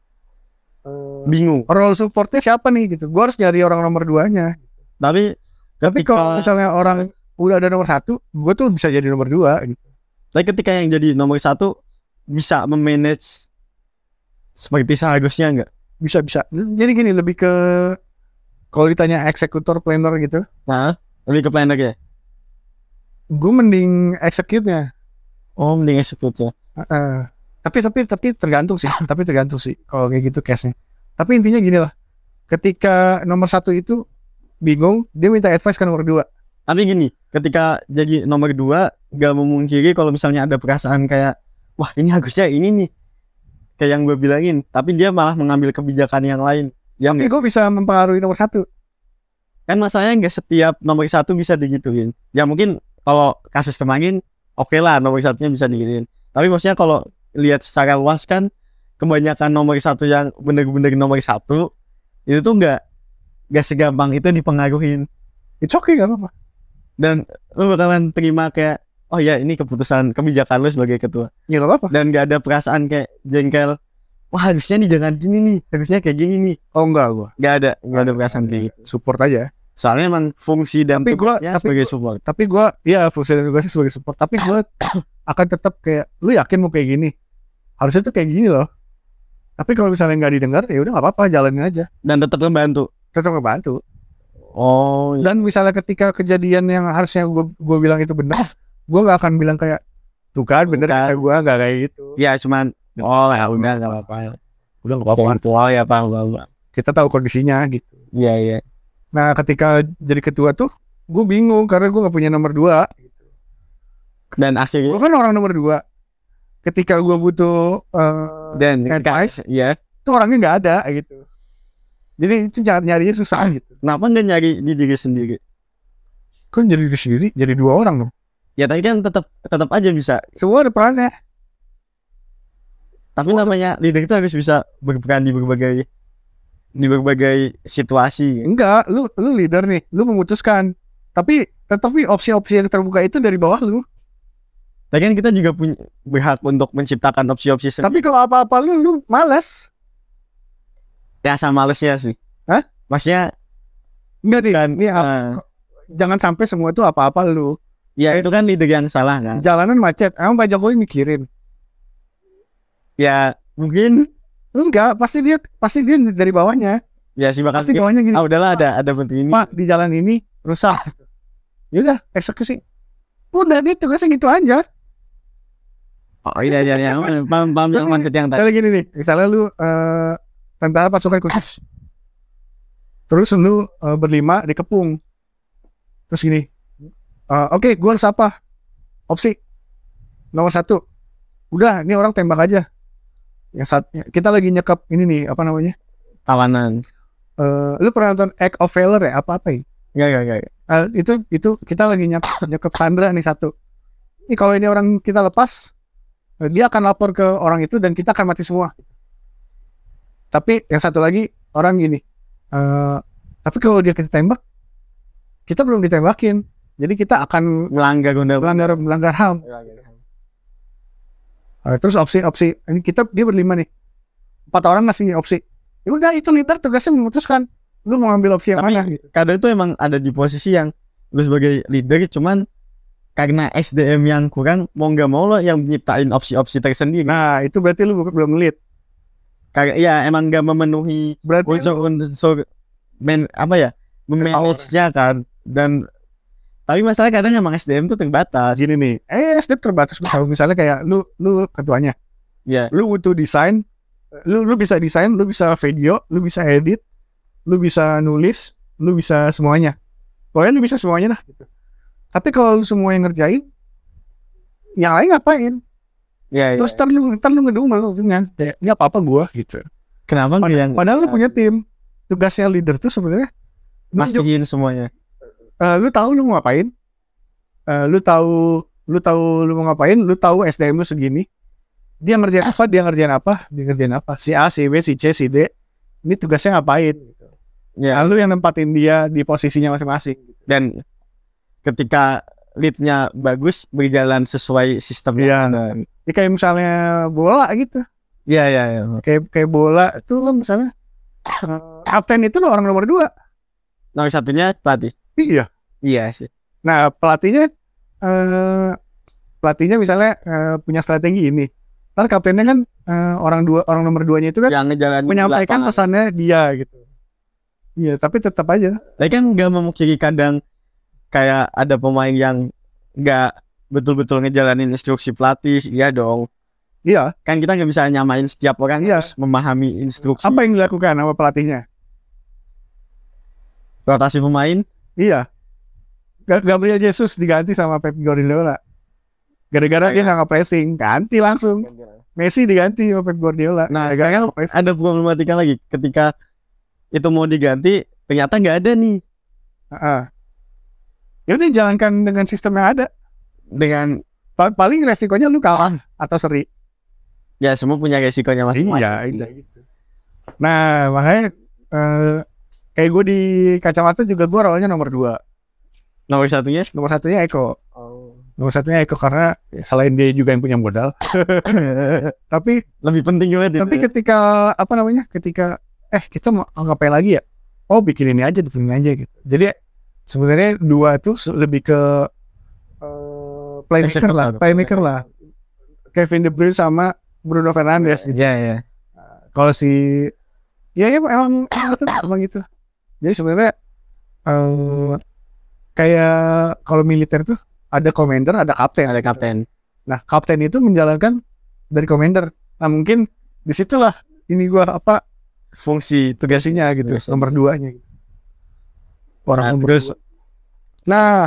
A: eh,
B: bingung.
A: role supportnya siapa nih gitu. Gue harus nyari orang nomor duanya.
B: Tapi
A: Tapi
B: ketika
A: kalau misalnya orang udah ada nomor satu, gue tuh bisa jadi nomor dua gitu.
B: tapi ketika yang jadi nomor satu bisa memanage seperti seharusnya nggak?
A: Bisa bisa. Jadi gini, lebih ke kalau ditanya eksekutor planner gitu,
B: Nah, lebih ke planner ya.
A: gue mending execute-nya.
B: Oh, mending execute ya.
A: Heeh. Tapi tapi tapi tergantung sih. tapi tergantung sih kalau kayak gitu case-nya. Tapi intinya gini lah. Ketika nomor satu itu bingung, dia minta advice ke nomor dua.
B: Tapi gini, ketika jadi nomor dua, gak memungkiri kalau misalnya ada perasaan kayak, wah ini harusnya ini nih, kayak yang gue bilangin. Tapi dia malah mengambil kebijakan yang lain. Yang
A: Tapi gue bisa mempengaruhi nomor satu.
B: kan masalahnya nggak setiap nomor satu bisa digituin. Ya mungkin kalau kasus kemarin, oke lah nomor satunya bisa digituin. Tapi maksudnya kalau lihat secara luas kan, kebanyakan nomor satu yang bener-bener nomor satu itu tuh nggak nggak segampang itu dipengaruhin.
A: It's okay, gak apa-apa.
B: Dan lu bakalan terima kayak, oh ya ini keputusan kebijakan lu sebagai ketua.
A: Ya gak apa-apa.
B: Dan gak ada perasaan kayak jengkel, wah harusnya nih jangan gini nih, harusnya kayak gini nih.
A: Oh enggak, gue
B: Gak ada, gak ada perasaan kayak gitu.
A: support aja.
B: Soalnya emang fungsi dan
A: Tapi gua-
B: tugasnya
A: tapi
B: sebagai
A: gua-
B: support.
A: Tapi gue, ya fungsi dan tugasnya sebagai support. Tapi gue akan tetap kayak, lu yakin mau kayak gini? Harusnya tuh kayak gini loh. Tapi kalau misalnya nggak didengar, ya udah nggak apa-apa, jalanin aja.
B: Dan tetap membantu.
A: Tetap ngebantu.
B: Oh,
A: Dan misalnya ketika kejadian yang harusnya gue gue bilang itu benar, gue nggak akan bilang kayak tuh kan bener
B: Bukan.
A: kata gue, nggak kayak gitu.
B: ya cuman oh ya udah nggak apa-apa.
A: Udah nggak apa-apa.
B: Tua ya Pak, Bapak.
A: Kita tahu kondisinya gitu.
B: Iya iya.
A: Nah ketika jadi ketua tuh gue bingung karena gue nggak punya nomor dua.
B: Dan akhirnya
A: Gue kan orang nomor dua. Ketika gue butuh uh,
B: dan
A: advice,
B: ya
A: itu orangnya nggak ada gitu. Jadi itu nyarinya susah gitu.
B: kenapa nggak nyari di diri sendiri?
A: Kan jadi diri sendiri, jadi dua orang dong.
B: Ya tapi kan tetap tetap aja bisa.
A: Semua ada perannya.
B: Tapi namanya leader itu harus bisa berperan di berbagai di berbagai situasi.
A: Enggak, lu lu leader nih, lu memutuskan. Tapi tetapi opsi-opsi yang terbuka itu dari bawah lu.
B: Tapi kan kita juga punya berhak untuk menciptakan opsi-opsi sendiri.
A: Tapi kalau apa-apa lu lu malas.
B: Ya sama malesnya sih.
A: Hah?
B: Maksudnya
A: Enggak nih,
B: kan
A: nih ap-
B: eh,
A: jangan sampai semua itu apa-apa lu.
B: ya itu kan leader yang salah kan.
A: Jalanan macet, emang Pak Jokowi mikirin.
B: Ya mungkin
A: Enggak, pasti dia pasti dia dari bawahnya.
B: ya sih bakal
A: Pasti bawahnya gini.
B: ah udahlah ada ada penting ini.
A: Pak, di jalan ini rusak. Yaudah, eksekusi. Udah, dia tugasnya gitu aja.
B: Oh iya iya iya paham paham yang maksud yang tadi.
A: Misalnya gini nih, misalnya lu uh, tentara pasukan khusus. Terus lu uh, berlima dikepung. Terus gini, uh, oke, okay, gue harus apa? Opsi nomor satu. Udah, ini orang tembak aja. Yang saat kita lagi nyekap ini nih, apa namanya?
B: Tawanan.
A: Uh, lu pernah nonton Act of Valor ya? Apa apa ya?
B: Enggak enggak enggak.
A: Uh, itu itu kita lagi nyekap nyekap Sandra nih satu. Ini kalau ini orang kita lepas, uh, dia akan lapor ke orang itu dan kita akan mati semua. Tapi yang satu lagi orang gini. Uh, tapi kalau dia kita tembak, kita belum ditembakin. Jadi kita akan
B: Melanggar undang
A: melanggar melanggar H A M. Uh, terus opsi-opsi ini kita dia berlima nih. Empat orang ngasih opsi. Ya udah itu leader tugasnya memutuskan lu mau ngambil opsi yang
B: Tapi
A: mana gitu.
B: kadang itu emang ada di posisi yang lu sebagai leader cuman karena S D M yang kurang mau nggak mau lo yang nyiptain opsi-opsi tersendiri.
A: Nah, itu berarti lu bukan belum lead.
B: Kayak ya emang nggak memenuhi
A: Berarti lu-
B: unsur-unsur men apa ya memanage-nya kan. Dan tapi masalah kadang emang S D M tuh terbatas.
A: gini nih. Eh, S D M terbatas. Kalau misalnya kayak lu lu ketuanya,
B: Ya
A: lu butuh desain, lu lu bisa desain, lu bisa video, lu bisa edit, lu bisa nulis, lu bisa semuanya. Pokoknya lu bisa semuanya lah gitu. Tapi kalau lu semua yang ngerjain, yang lain ngapain?
B: ya, ya.
A: Terus ntar lu ntar lu ngedumel lu dengan kayak ini apa apa gua gitu.
B: Kenapa nggak yang
A: Padahal lu punya tim. Tugasnya leader tuh sebenarnya nunjuk,
B: mastiin semuanya.
A: uh, lu tahu lu mau ngapain, uh, lu tahu lu tahu lu mau ngapain, lu tahu S D M lu segini, dia ngerjain apa, dia ngerjain apa, dia ngerjain apa, si A, si B, si C, si D, ini tugasnya ngapain, gitu.
B: Ya
A: Lalu yang nempatin dia di posisinya masing-masing.
B: dan ketika lead-nya bagus berjalan sesuai sistemnya.
A: Iya.
B: Dan-
A: Ya, kayak misalnya bola gitu,
B: Iya iya iya.
A: kayak kayak bola tuh lo misalnya uh, kapten itu lo orang nomor dua,
B: Nomor satunya pelatih.
A: iya.
B: Iya sih.
A: Nah pelatihnya uh, pelatihnya misalnya uh, punya strategi ini, ntar kaptennya kan uh, orang dua orang nomor duanya itu kan
B: Yang ngejalanin
A: menyampaikan
B: di lapangan.
A: pesannya dia gitu. Iya, tapi tetap aja.
B: Tapi kan nggak memungkiri kadang kayak ada pemain yang nggak betul-betul ngejalanin instruksi pelatih. Iya dong.
A: Iya.
B: Kan kita nggak bisa nyamain setiap orang
A: Iya.
B: harus memahami instruksi.
A: Apa yang dilakukan sama pelatihnya?
B: Rotasi pemain.
A: Iya. Ga- Gabriel Jesus diganti sama Pep Guardiola. Gara-gara dia nggak nge-pressing, ganti langsung. Messi diganti sama Pep Guardiola.
B: Nah
A: Gara-gara
B: sekarang
A: nge-pressing.
B: ada problematika lagi ketika itu mau diganti ternyata nggak ada nih
A: Heeh. Ya udah jalankan dengan sistem yang ada.
B: dengan
A: Pa- Paling resikonya lu kalah atau seri.
B: ya semua punya resikonya masing-masing.
A: Iya,
B: sih.
A: iya gitu. Nah, makanya eh, kayak gue di kacamata juga gue rolnya nomor dua.
B: Nomor satunya.
A: Nomor satunya Eko.
B: Oh.
A: Nomor satunya Eko karena ya, selain dia juga yang punya modal. Tapi
B: Lebih penting juga itu.
A: tapi ketika apa namanya? Ketika eh kita mau ngapain lagi ya? Oh bikin ini aja, bikin ini aja gitu. Jadi sebenarnya dua tuh se- lebih ke eh, playmaker lah,
B: Eksekutor.
A: playmaker lah. Kevin De Bruyne sama Bruno Fernandes gitu.
B: Iya iya.
A: Kalau si ya, ya emang emang itu emang gitu. Jadi sebenarnya eh, kayak kalau militer tuh ada commander, ada kapten.
B: Ada kapten.
A: Nah, kapten itu menjalankan dari commander. Nah, mungkin disitulah ini gua apa
B: Fungsi
A: tugasnya gitu,
B: Tugas.
A: nomor duanya. Gitu. Orang
B: Nah,
A: nomor
B: terus
A: dua. Nah,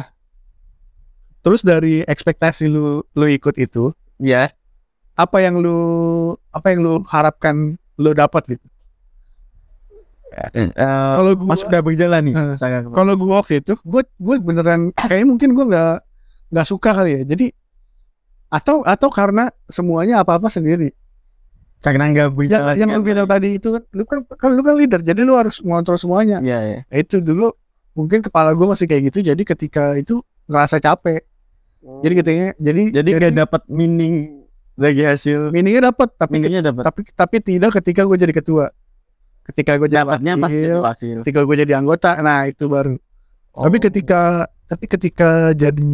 A: terus dari ekspektasi lu lu ikut itu,
B: ya
A: apa yang lu apa yang lu harapkan lu dapat gitu?
B: eh,
A: Kalau gua
B: masuk udah berjalan nih.
A: Eh,
B: Saya
A: kalau gua waktu itu, gua gua beneran kayaknya mungkin gua nggak nggak suka kali ya. Jadi atau atau karena semuanya apa-apa sendiri.
B: karena nggak
A: Yang,
B: berjalan.
A: yang lu bilang tadi itu kan, lu kan, kan lu kan leader, jadi lu harus mengontrol semuanya.
B: Iya, ya.
A: Nah, itu dulu mungkin kepala gue masih kayak gitu, jadi ketika itu ngerasa capek. Jadi katanya, jadi
B: Jadi nggak dapat meaning dari hasil.
A: meaningnya dapat, tapi
B: Meaningnya dapat.
A: tapi tapi tidak ketika gue jadi ketua. Ketika gue jadi
B: Dapatnya pasti
A: wakil,
B: wakil.
A: ketika gue jadi anggota, nah itu baru. Tapi
B: Oh.
A: ketika tapi ketika jadi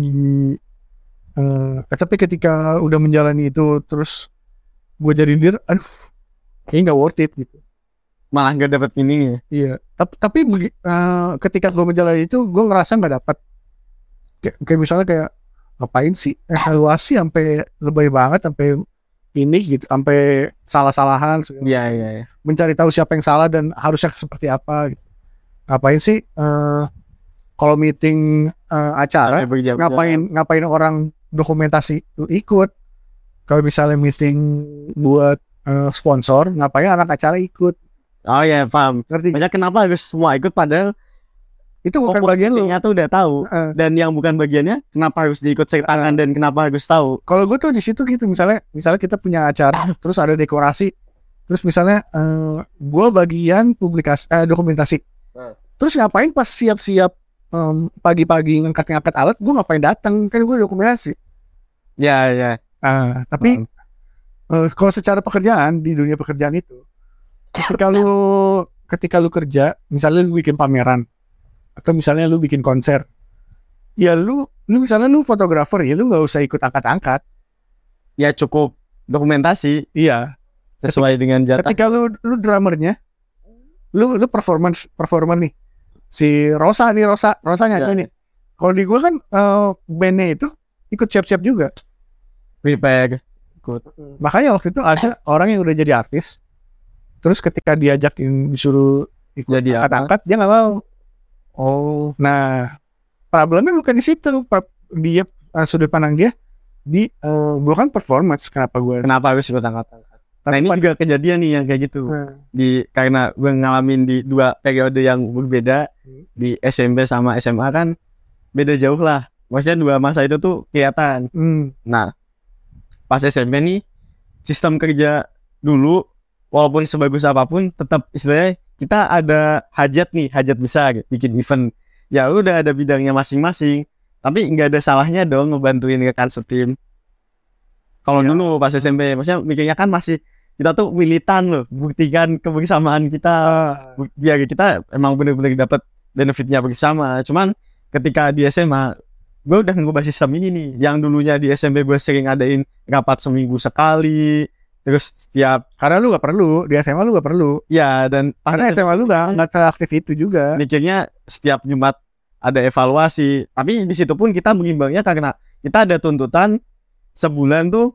A: eh tapi ketika udah menjalani itu terus gue jadi leader, aduh, kayaknya nggak worth it gitu.
B: Malah nggak dapat meaningnya.
A: Iya, tapi tapi begi- eh, ketika gue menjalani itu, gue ngerasa nggak dapat. Kayak, kayak misalnya kayak ngapain sih evaluasi sampai lebay banget, sampai ini gitu, sampai salah-salahan, segala
B: Iya,
A: macam.
B: iya, iya.
A: Mencari tahu siapa yang salah dan harusnya seperti apa. Gitu. Ngapain sih? eh, kalau meeting eh, acara,
B: Sampai berjam-jam.
A: ngapain ngapain orang dokumentasi lu ikut? Kalau misalnya meeting buat eh, sponsor, ngapain anak acara ikut?
B: Oh ya, paham.
A: Ngerti?
B: Maksudnya kenapa harus semua ikut padahal
A: Itu bukan
B: fokus
A: bagian lu.
B: meetingnya tuh udah tahu.
A: Heeh.
B: Dan yang bukan bagiannya kenapa harus diikut sertakan dan kenapa harus tahu.
A: Kalau gue tuh di situ gitu, misalnya misalnya kita punya acara terus ada dekorasi, terus misalnya eh, gue bagian publikasi eh, dokumentasi,
B: Hmm.
A: terus ngapain pas siap-siap em, pagi-pagi ngangkat-ngangkat alat, gue ngapain datang, kan gue dokumentasi.
B: Ya, ya.
A: Ah, tapi eh, kalau secara pekerjaan di dunia pekerjaan itu, ketika lu ketika lu kerja, misalnya lu bikin pameran atau misalnya lu bikin konser, ya lu lu misalnya lu fotografer, ya lu nggak usah ikut angkat-angkat.
B: Ya cukup dokumentasi
A: Iya.
B: sesuai dengan jatah.
A: Ketika lu lu drummernya, lu lu performance performer nih, si Rosa nih Rosa Rosa nyanyi
B: Ya.
A: nih. Kalau di gua kan eh, bandnya itu ikut siap-siap juga.
B: Prepare.
A: Makanya waktu itu ada orang yang udah jadi artis, terus ketika diajakin disuruh ikut
B: Jadi apa?
A: angkat-angkat, dia nggak mau.
B: Oh.
A: Nah, problemnya bukan di situ. Pra- Dia eh, sudut pandang dia di eh, gua kan performance, kenapa gua?
B: Kenapa harus ikut angkat-angkat? Nah ini
A: Tapi
B: juga kejadian nih yang kayak gitu.
A: Nah,
B: Di karena gue ngalamin di dua periode yang berbeda,
A: Hmm.
B: di S M P sama S M A kan beda jauh lah. Maksudnya dua masa itu tuh kelihatan.
A: hmm,
B: Nah, pas S M P nih sistem kerja dulu walaupun sebagus apapun tetap istilahnya kita ada hajat nih, hajat besar bikin event. Ya udah ada bidangnya masing-masing, tapi nggak ada salahnya dong ngebantuin rekan setim. Kalau
A: Ya.
B: dulu pas S M P, maksudnya mikirnya kan masih kita tuh militan loh, buktikan kebersamaan kita.
A: ah,
B: Bu- biar kita emang bener-bener dapat benefitnya bersama. Cuman ketika di S M A gue udah ngubah sistem ini nih. Yang dulunya di S M P gue sering adain rapat seminggu sekali, terus setiap
A: karena lu nggak perlu di S M A, lu nggak perlu.
B: ya dan
A: Karena S M A lu nggak nggak seaktif itu juga.
B: mikirnya setiap Jumat ada evaluasi. Tapi di situ pun kita mengimbangnya karena kita ada tuntutan sebulan tuh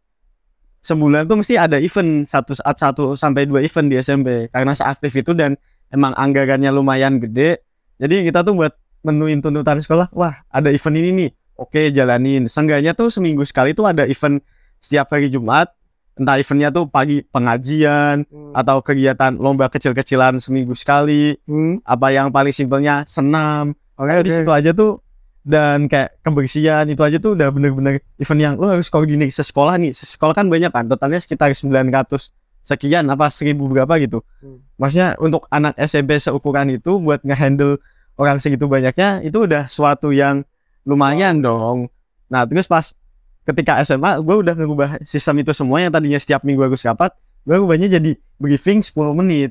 B: sebulan tuh mesti ada event satu saat satu sampai dua event di S M P karena seaktif itu dan emang anggarannya lumayan gede. Jadi kita tuh buat menuin tuntutan sekolah, wah ada event ini nih, oke jalanin. Seenggaknya tuh seminggu sekali tuh ada event setiap hari Jumat. Entah eventnya tuh pagi pengajian atau kegiatan lomba kecil-kecilan seminggu sekali.
A: Hmm.
B: Apa yang paling simpelnya senam.
A: Oke,
B: Di situ aja tuh dan kayak kebersihan itu aja tuh udah bener-bener event yang lo harus koordinir sekolah nih. Sekolah kan banyak kan, totalnya sekitar sembilan ratus sekian apa seribu berapa gitu.
A: Hmm.
B: Maksudnya untuk anak S M P seukuran itu buat ngehandle orang segitu banyaknya itu udah suatu yang lumayan dong. Nah terus pas ketika S M A gue udah ngubah sistem itu semua yang tadinya setiap minggu harus rapat, gue ubahnya jadi briefing sepuluh menit.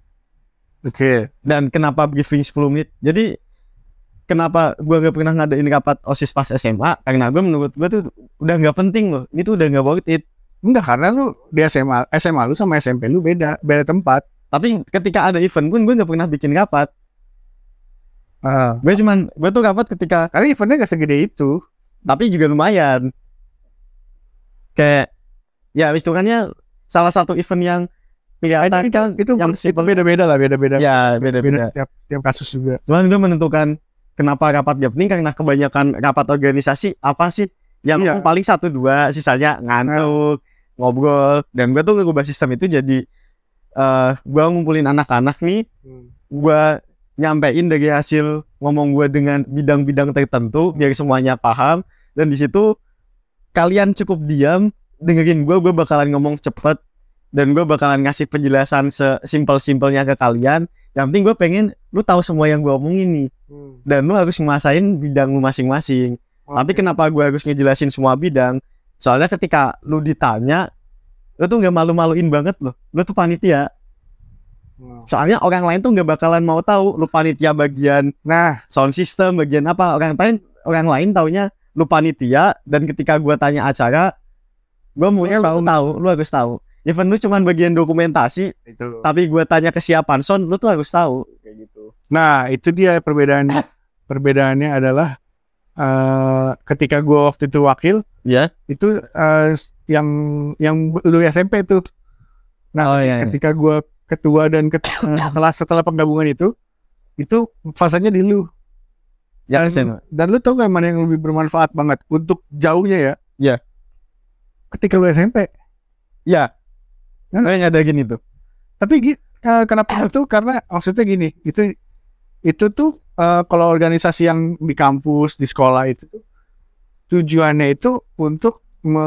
A: Oke.
B: Dan kenapa briefing sepuluh menit? Jadi kenapa gue gak pernah ngadain rapat OSIS pas S M A? Karena gue menurut gue tuh udah gak penting loh. Itu udah gak worth it.
A: Enggak, karena lu di S M A, S M A lu sama S M P lu beda, beda tempat.
B: Tapi ketika ada event pun gue gak pernah bikin rapat.
A: Ah.
B: Gue cuman gue tuh rapat ketika,
A: Karena eventnya gak segede itu.
B: tapi juga lumayan. Kayak ya hitungannya salah satu event yang kelihatan
A: itu,
B: kan
A: itu,
B: yang
A: itu
B: simple.
A: beda-beda lah, beda-beda.
B: Ya
A: beda
B: beda-beda.
A: setiap, setiap kasus juga.
B: Cuman gue menentukan kenapa rapat gak penting karena kebanyakan rapat organisasi apa sih yang
A: Iya.
B: paling satu dua, sisanya ngantuk, ngobrol. Dan gue tuh ngubah sistem itu jadi uh, gue ngumpulin anak-anak nih,
A: Hmm.
B: gue nyampein dari hasil ngomong gue dengan bidang-bidang tertentu biar semuanya paham. Dan di situ kalian cukup diam dengerin gue, gue bakalan ngomong cepet dan gue bakalan ngasih penjelasan sesimpel-simpelnya ke kalian. Yang penting gue pengen lu tahu semua yang gue omongin nih,
A: Hmm.
B: dan lu harus nguasain bidang lu masing-masing.
A: Okay.
B: Tapi kenapa gue harus ngejelasin semua bidang? Soalnya ketika lu ditanya, lu tuh nggak malu-maluin banget loh. Lu tuh panitia.
A: Hmm.
B: Soalnya orang lain tuh nggak bakalan mau tahu lu panitia bagian
A: Nah,
B: sound system, bagian apa. Orang lain orang lain taunya lu panitia, dan ketika gua tanya acara, gua mau
A: Ya,
B: tahu,
A: lu-
B: tahu, lu harus tahu. Even lu cuman bagian dokumentasi,
A: itu.
B: tapi gua tanya kesiapan sound, lu tuh harus tahu kayak gitu.
A: Nah, itu dia perbedaannya. Perbedaannya adalah eh ketika gue waktu itu wakil,
B: Ya.
A: itu eh, yang yang lu S M P tuh. Nah,
B: Oh, iya, iya.
A: ketika gue ketua dan ket- setelah setelah penggabungan itu, itu fasanya di lu.
B: Ya,
A: Dan,
B: Sen.
A: dan lu tau gak mana yang lebih bermanfaat banget untuk jauhnya ya?
B: Iya.
A: Ketika lu S M P.
B: Ya.
A: Nah.
B: Gue nyadarin itu.
A: Tapi gi- eh, kenapa itu? Karena maksudnya gini, itu itu tuh eh, kalau organisasi yang di kampus, di sekolah itu tuh tujuannya itu untuk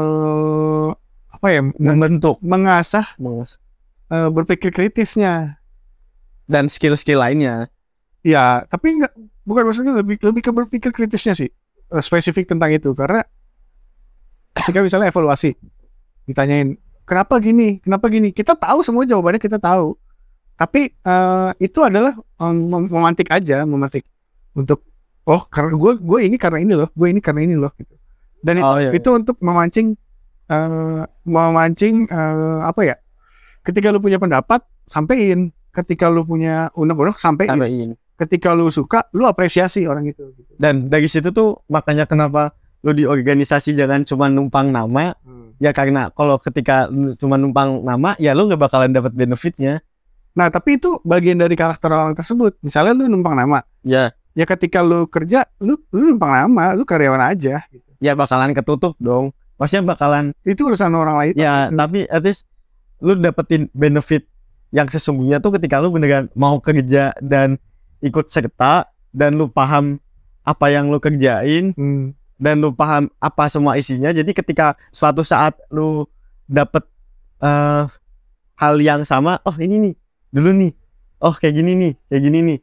A: me- apa ya,
B: Membentuk
A: mengasah eh, berpikir kritisnya.
B: dan skill-skill lainnya.
A: Ya, tapi enggak, bukan maksudnya lebih lebih ke berpikir kritisnya sih, eh, spesifik tentang itu. Karena ketika misalnya evaluasi, ditanyain kenapa gini, kenapa gini, kita tahu semua jawabannya, kita tahu. Tapi eh, itu adalah um, mem- memantik aja, memantik untuk oh karena gue gue ini karena ini loh, gue ini karena ini loh gitu. Dan itu,
B: Oh, iya,
A: itu untuk memancing eh, memancing eh, apa ya? Ketika lu punya pendapat, sampein. Ketika lu punya unek-unek, sampein.
B: Tambahin.
A: Ketika lu suka, lu apresiasi orang itu. Gitu.
B: Dan dari situ tuh makanya kenapa lu di organisasi jangan cuma numpang nama.
A: Hmm.
B: Ya karena kalau ketika lu cuma numpang nama, ya lu nggak bakalan dapat benefitnya.
A: Nah, tapi itu bagian dari karakter orang tersebut. Misalnya lu numpang nama,
B: Ya,
A: ya ketika lu kerja, lu lu numpang nama, lu karyawan aja. Gitu.
B: ya bakalan ketutup dong. Maksudnya bakalan
A: Itu urusan orang lain.
B: ya,
A: Itu.
B: tapi at least lu dapetin benefit yang sesungguhnya tuh ketika lu beneran mau kerja dan ikut serta, dan lu paham apa yang lu kerjain,
A: Hmm.
B: dan lu paham apa semua isinya. Jadi ketika suatu saat lu dapet eh, hal yang sama, oh ini nih dulu nih, oh kayak gini nih, kayak gini nih.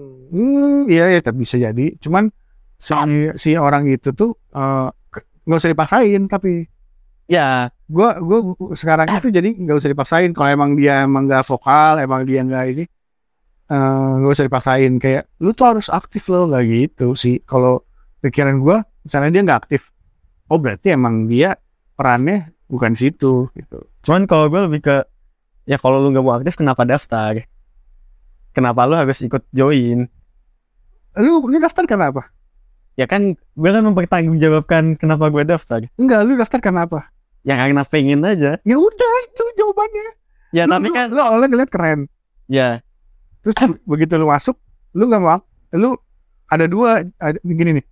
A: Hmm, iya ya, bisa jadi. Cuman si si orang itu tuh eh, ke- nggak usah dipaksain. Tapi
B: Ya,
A: gua gua sekarang itu jadi nggak usah dipaksain. Kalau emang dia emang nggak vokal, emang dia nggak ini, eh, nggak usah dipaksain. Kayak lu tuh harus aktif loh, nggak gitu sih. Kalau pikiran gua, misalnya dia nggak aktif, oh berarti emang dia perannya bukan situ gitu.
B: cuman kalau gue lebih ke, ya kalau lu nggak mau aktif kenapa daftar? Kenapa lu harus ikut join?
A: Lu lu daftar karena apa?
B: Ya kan gue kan mempertanggungjawabkan kenapa gue daftar.
A: Enggak, lu daftar karena apa?
B: Ya karena pengen aja.
A: Ya udah, itu jawabannya.
B: Ya
A: Lu,
B: tapi
A: lu,
B: kan
A: lu awalnya ngeliat keren.
B: ya
A: Terus begitu lu masuk, lu nggak mau, lu ada dua, ada, gini nih,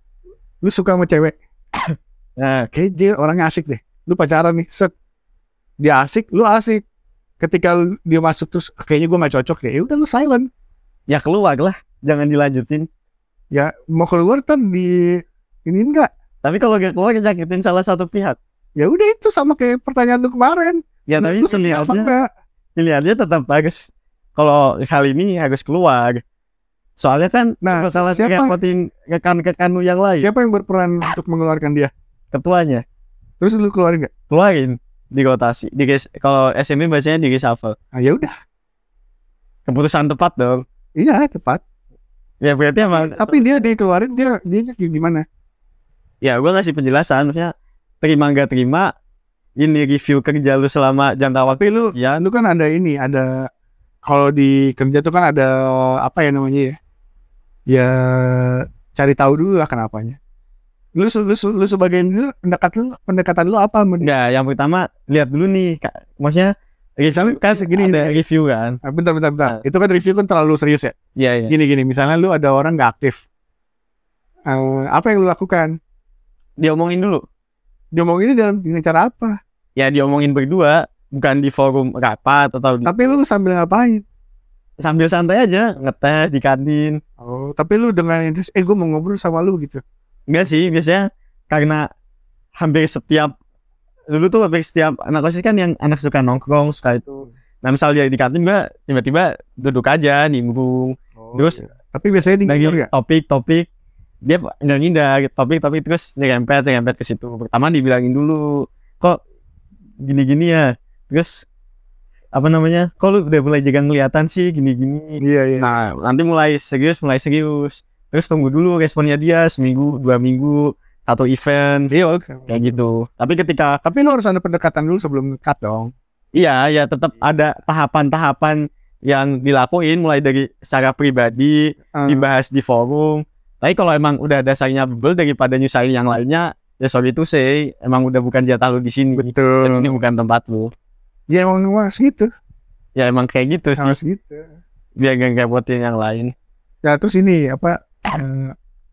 A: lu suka sama cewek,
B: nah,
A: kayak dia orangnya asik deh, lu pacaran nih, set, dia asik, lu asik, ketika lu- dia masuk terus kayaknya gue nggak cocok deh, ya udah lu silent,
B: ya keluar lah, jangan dilanjutin.
A: ya mau keluar kan di ini enggak,
B: Tapi kalau gak keluar nyakitin salah satu pihak.
A: ya udah itu sama kayak pertanyaan lu kemarin,
B: Ya tapi
A: lu suka apa
B: pilihannya
A: enggak?
B: pilihannya tetap harus, kalau hal ini harus keluar. Soalnya kan
A: Nah,
B: salah
A: siapa-
B: ngerepotin rekan-rekan lu yang lain.
A: Siapa yang berperan untuk mengeluarkan dia?
B: Ketuanya
A: Terus lu keluarin nggak?
B: keluarin di rotasi. Di res- kalau S M B bacanya di reshuffle.
A: Ah ya udah,
B: Keputusan tepat dong.
A: iya tepat.
B: Ya berarti emang,
A: Tapi dia dikeluarin dia dia gimana?
B: ya gue ngasih penjelasan, maksudnya terima nggak terima, ini review kerja lu selama jangka waktu
A: Tapi lu
B: sekian.
A: lu kan ada ini, ada kalau di kerja tuh kan ada apa ya namanya ya? ya cari tahu dulu lah kenapanya. Lu lu, lu sebagai lu, pendekatan lu pendekatan lu apa?
B: Enggak, yang pertama lihat dulu nih, Kak. Maksudnya
A: Misalnya kan segini
B: ada review kan.
A: Ah, bentar bentar bentar.
B: Nah.
A: Itu kan review kan terlalu serius ya.
B: Iya, iya.
A: Gini gini, misalnya lu ada orang nggak aktif. Uh, apa yang lu lakukan?
B: Diomongin dulu.
A: Diomongin dalam dengan cara apa?
B: Ya diomongin berdua, bukan di forum rapat atau
A: Tapi lu sambil ngapain?
B: Sambil santai aja, ngeteh di kantin.
A: Oh, tapi lu dengan itu eh gue mau ngobrol sama lu gitu.
B: Enggak sih, biasanya karena hampir setiap dulu tuh hampir setiap anak OSIS kan yang anak suka nongkrong, suka itu. Nah misal dia di kantin mbak, tiba-tiba duduk aja nimbrung.
A: Oh,
B: terus
A: iya. Tapi biasanya
B: lagi
A: dia
B: topik-topik dia nggak topik-topik terus nyerempet nyerempet ke situ. Pertama dibilangin dulu, kok gini-gini ya. Terus apa namanya? Kok lu udah mulai jaga kelihatan sih gini-gini.
A: Iya iya.
B: Nah nanti mulai serius, mulai serius. Terus tunggu dulu responnya dia seminggu, dua minggu. Satu event,
A: iya,
B: kayak gitu. Tapi ketika
A: tapi lo harus ada pendekatan dulu sebelum cut dong.
B: Iya, ya tetap ada tahapan-tahapan yang dilakuin mulai dari secara pribadi, uh. dibahas di forum. Tapi kalau emang udah dasarnya bebel daripada nyusahin yang lainnya, ya sorry itu sih, emang udah bukan jatah lu di sini.
A: Betul.
B: Dan ini bukan tempat lu.
A: Ya emang harus gitu.
B: Ya emang kayak gitu sih.
A: Harus gitu.
B: Biar gak ngerepotin yang lain.
A: Ya terus ini apa? Uh,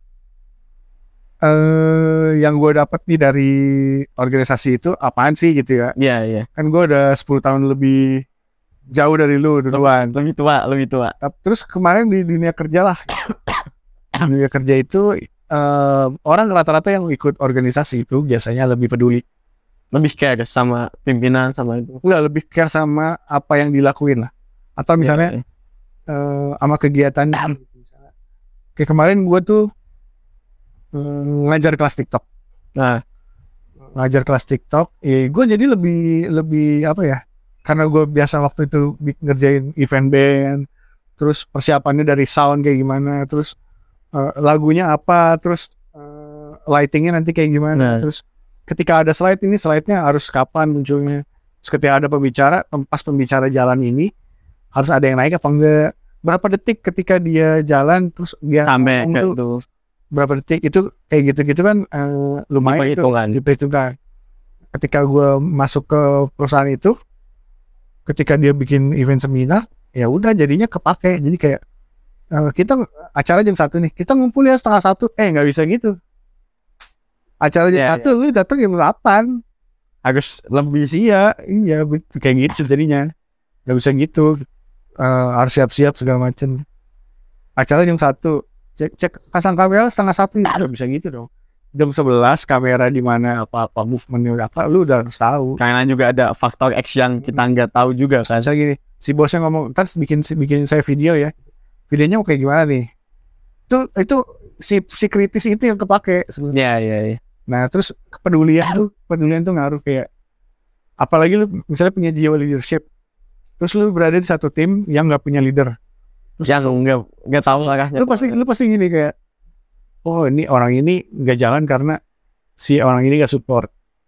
A: Uh, yang gue dapat nih dari organisasi itu apaan sih gitu ya?
B: Iya iya.
A: Kan gue udah sepuluh tahun lebih jauh dari lu duluan.
B: Lebih tua, lebih tua.
A: Terus kemarin di dunia kerja lah. Dunia kerja itu uh, orang rata-rata yang ikut organisasi itu biasanya lebih peduli.
B: Lebih care sama pimpinan sama itu.
A: Enggak, lebih care sama apa yang dilakuin lah. Atau misalnya ya, ya. Uh, sama kegiatan. Kayak kemarin gue tuh ngajar kelas TikTok.
B: Nah,
A: ngajar kelas TikTok, ya gue jadi lebih lebih apa ya? Karena gue biasa waktu itu ngerjain event band, terus persiapannya dari sound kayak gimana, terus uh, lagunya apa, terus uh, lightingnya nanti kayak gimana, nah. Terus ketika ada slide ini slide-nya harus kapan munculnya, terus ketika ada pembicara, pas pembicara jalan ini harus ada yang naik apa enggak, berapa detik ketika dia jalan, terus dia
B: sampai ke itu
A: berapa detik itu kayak gitu-gitu kan uh, lumayan itu diperhitungkan. Ketika gue masuk ke perusahaan itu, ketika dia bikin event seminar, ya udah jadinya kepake. Jadi kayak uh, kita acara jam satu nih, kita ngumpul ya setengah satu, eh nggak bisa gitu. Acara jam yeah, satu, yeah. Lu datang jam delapan, harus lebih sih ya, iya kayak gitu jadinya, nggak bisa gitu, uh, harus siap-siap segala macem. Acara jam satu. Cek cek pasang kamera setengah satu udah bisa gitu dong. Jam sebelas kamera di mana apa-apa movementnya apa lu udah harus tahu.
B: Karena juga ada faktor X yang kita nggak tahu juga kan.
A: Saya gini, si bosnya ngomong, "Ntar bikin bikin saya video ya." Videonya mau kayak gimana nih? Itu itu si si kritis itu yang kepake sebenarnya.
B: Iya, iya, iya.
A: Nah, terus kepedulian tuh, kepedulian tuh ngaruh kayak apalagi lu misalnya punya jiwa leadership. Terus lu berada di satu tim yang enggak punya leader.
B: Terus yang nggak nggak tahu arahnya.
A: Lu pasti lu pasti gini kayak, oh ini orang ini nggak jalan karena si orang ini nggak support.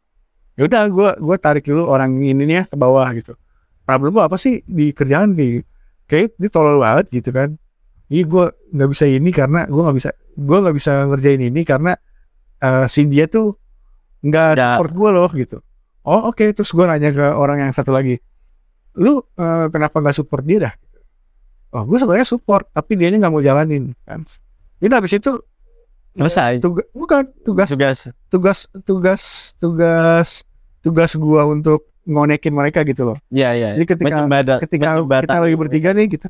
A: Ya udah, gue gue tarik dulu orang ini nih ya ke bawah gitu. Problem lu apa sih di kerjaan kayak kayak dia tolol banget gitu kan. Ini gue nggak bisa ini karena gue nggak bisa gue nggak bisa ngerjain ini karena uh, si dia tuh nggak support gue loh gitu. Oh oke, okay. Terus gue nanya ke orang yang satu lagi, lu uh, kenapa nggak support dia dah? Oh, gue sebenarnya support, tapi dia nggak mau jalanin kan. Jadi habis itu
B: selesai.
A: Tugas, bukan tugas,
B: tugas,
A: tugas, tugas, tugas, tugas gue untuk ngonekin mereka gitu loh.
B: Iya iya.
A: Jadi ketika Menyembada, ketika kita lagi bertiga nih gitu,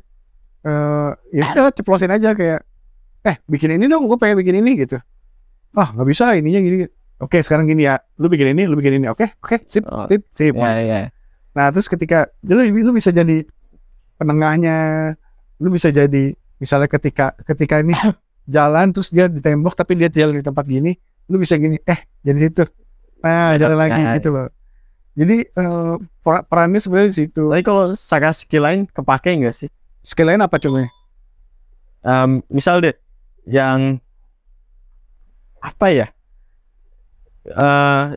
A: uh, ya udah ceplosin aja kayak, eh bikin ini dong, gue pengen bikin ini gitu. Ah nggak bisa ininya gini. Oke sekarang gini ya, lu bikin ini, lu bikin ini. Oke oke sip
B: oh,
A: sip sip.
B: Iya iya.
A: Nah terus ketika lu lu bisa jadi penengahnya. Lu bisa jadi misalnya ketika ketika ini jalan terus dia di tembok tapi dia jalan di tempat gini, lu bisa gini, eh jadi situ, nah jalan lagi nah, gitu loh. Jadi uh, perannya sebenarnya di situ.
B: Tapi kalau secara skill lain kepake nggak sih?
A: Skill lain apa coba?
B: Um, misal deh, yang apa ya? Uh,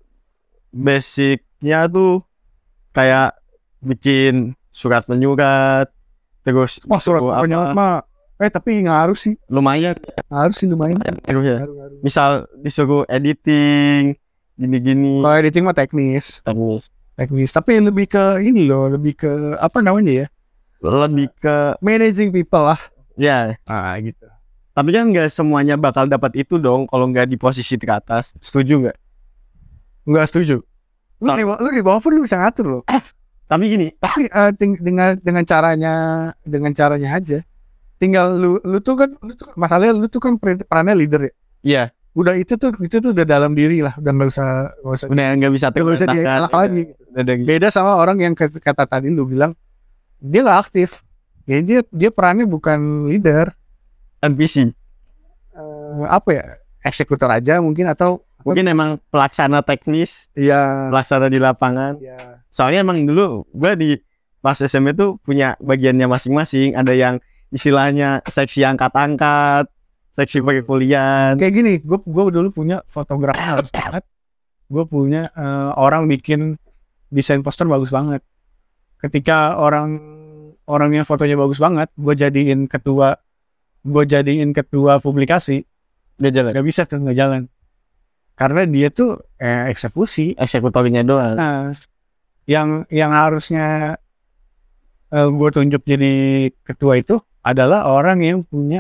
B: basicnya tuh kayak bikin surat menyurat. Terus
A: oh, surat menyurat mah Eh tapi ngaruh sih,
B: lumayan.
A: ngaruh sih lumayan.
B: Ngaruh ya.
A: Ngaruh, ngaruh.
B: Misal disuruh editing gini-gini.
A: Kalau editing mah teknis,
B: Teknis.
A: teknis. Tapi lebih ke ini loh, lebih ke apa namanya ya?
B: Lebih ke
A: Managing people lah.
B: ya.
A: Ah gitu.
B: Tapi kan nggak semuanya bakal dapat itu dong kalau nggak di posisi teratas. Setuju nggak?
A: Nggak setuju. Lu
B: So-
A: di, lu di bawah pun lu bisa ngatur loh.
B: Tapi gini,
A: Tapi eh, ting- dengan dengan caranya dengan caranya aja. Tinggal lu lu tuh kan lu tuh masalahnya lu tuh kan per- perannya leader ya.
B: iya,
A: Udah itu tuh itu tuh udah dalam diri lah, udah nggak usah nggak usah
B: udah nggak bisa
A: nggak usah
B: terbantahkan.
A: dielak lagi.
B: Udah ada gitu.
A: Beda sama orang yang kata, kata tadi lu bilang dia nggak aktif. Ya dia dia perannya bukan leader.
B: N P C.
A: Eh, apa ya? Eksekutor aja mungkin atau
B: Mungkin emang pelaksana teknis,
A: ya
B: pelaksana di lapangan.
A: ya
B: Soalnya emang dulu gue di pas S M P tuh punya bagiannya masing-masing. Ada yang istilahnya seksi angkat-angkat, seksi pakai kuliah.
A: kayak gini. Gue gue dulu punya fotografer harus banget. Gue punya eh, orang bikin desain poster bagus banget. Ketika orang orangnya fotonya bagus banget, gue jadiin ketua, gue jadiin ketua publikasi,
B: Dia jalan.
A: nggak bisa tuh, nggak jalan. Karena dia tuh eh, eksekusi.
B: Eksekutornya doang.
A: Nah, yang yang harusnya eh, gue tunjuk jadi ketua itu adalah orang yang punya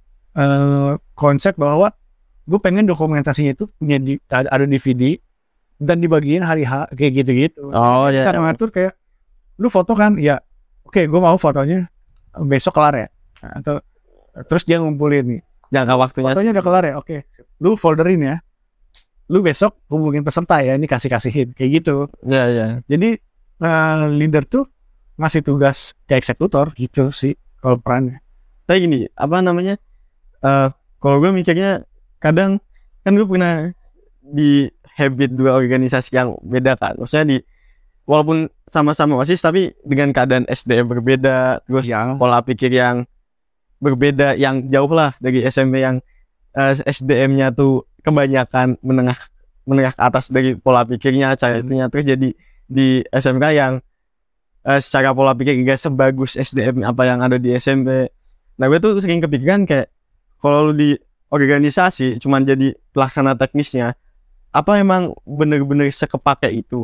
A: eh, konsep bahwa gue pengen dokumentasinya itu punya di, ada ada D V D dan dibagiin hari H kayak gitu-gitu.
B: Oh ya.
A: Cara ngatur kayak lu foto kan, ya oke gue mau fotonya besok kelar ya. Nah, atau terus dia ngumpulin nih.
B: Jangka waktunya.
A: Fotonya udah kelar ya, oke. Lu folderin ya. Lu besok hubungin peserta ya, ini kasih-kasihin kayak gitu.
B: Ya ya.
A: Jadi eh, leader tuh ngasih tugas ke eksekutor gitu sih kalau perannya.
B: Tapi gini, apa namanya? Eh, kalau gue mikirnya kadang kan gue pernah di habit dua organisasi yang beda kan. Maksudnya di walaupun sama-sama OSIS tapi dengan keadaan S D M berbeda, terus
A: Ya.
B: pola pikir yang berbeda, yang jauh lah dari S M P yang eh, S D M-nya tuh kebanyakan menengah menengah ke atas dari pola pikirnya, cara itunya, terus jadi di S M K yang eh, secara pola pikir gak sebagus S D M apa yang ada di S M P. Nah gue tuh sering kepikiran kayak kalau lu di organisasi cuman jadi pelaksana teknisnya, apa emang bener-bener sekepake itu?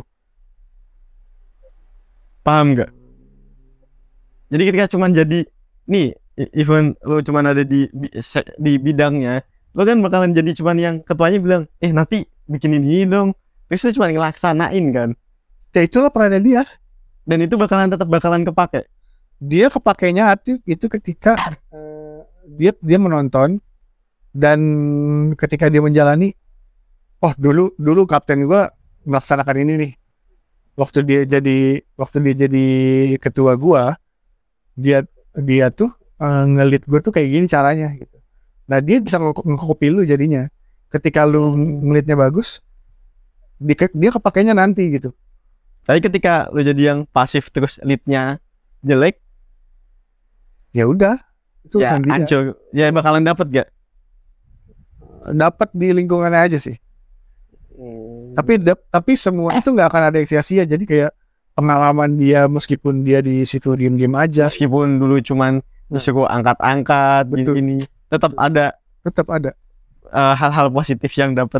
B: Paham gak? Jadi ketika cuman jadi nih, e- even lu cuman ada di bi- se- di bidangnya, lu kan bakalan jadi cuman yang ketuanya bilang, eh nanti bikinin ini dong, terus lu cuman ngelaksanain kan,
A: Ya itulah perannya dia.
B: dan itu bakalan tetap bakalan kepake.
A: Dia kepakainya itu, itu ketika eh, dia dia menonton dan ketika dia menjalani, oh dulu dulu kapten gua melaksanakan ini nih. Waktu dia jadi waktu dia jadi ketua gua, dia dia tuh eh, ngelit gua tuh kayak gini caranya gitu. Nah dia bisa nge- nge-copy lu jadinya. Ketika lu ngelitnya bagus, dia, dia kepakainya nanti gitu.
B: Tapi ketika lu jadi yang pasif terus leadnya jelek,
A: Ya udah, itu
B: ya
A: urusan dia.
B: hancur, ya bakalan dapet gak?
A: Dapat di lingkungannya aja sih. Tapi dap- tapi semua itu nggak akan ada yang sia-sia. Jadi kayak pengalaman dia meskipun dia di situ diem-diem aja,
B: Meskipun dulu cuman disuruh angkat-angkat
A: Betul.
B: ini, tetap ada
A: tetap ada.
B: eh, hal-hal positif yang dapat.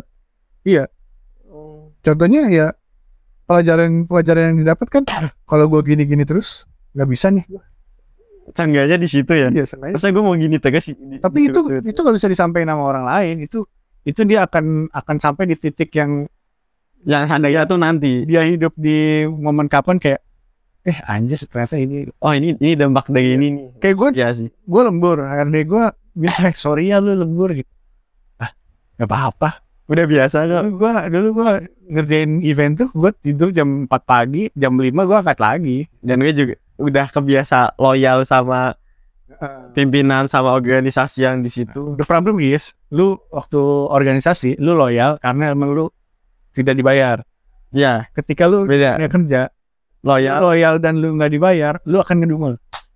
A: Contohnya ya pelajaran-pelajaran yang didapat kan, kalau gue gini-gini terus nggak bisa nih.
B: Canggahnya di situ ya.
A: Iya, sengaja.
B: Masa gue mau gini terus. di-
A: Tapi itu
B: disuruh-
A: itu nggak bisa disampaikan sama orang lain. Itu itu dia akan akan sampai di titik yang
B: yang handanya tuh nanti.
A: dia hidup di momen kapan kayak, eh anjir ternyata ini
B: Oh ini ini dampak dari ini nih.
A: kayak gue
B: Ya sih.
A: gue lembur, akhirnya gue bilang eh, sorry ya lu lembur gitu. Ah nggak apa-apa.
B: Udah biasa kok.
A: Dulu gue dulu gue ngerjain event tuh gue tidur jam empat pagi, jam lima gue angkat lagi.
B: Dan gue juga udah kebiasa loyal sama pimpinan sama organisasi yang di situ.
A: The problem is, lu waktu organisasi lu loyal karena emang lu tidak dibayar.
B: Ya
A: Ketika lu
B: beda.
A: punya kerja,
B: Loyal.
A: loyal dan lu nggak dibayar, lu akan ngedumel.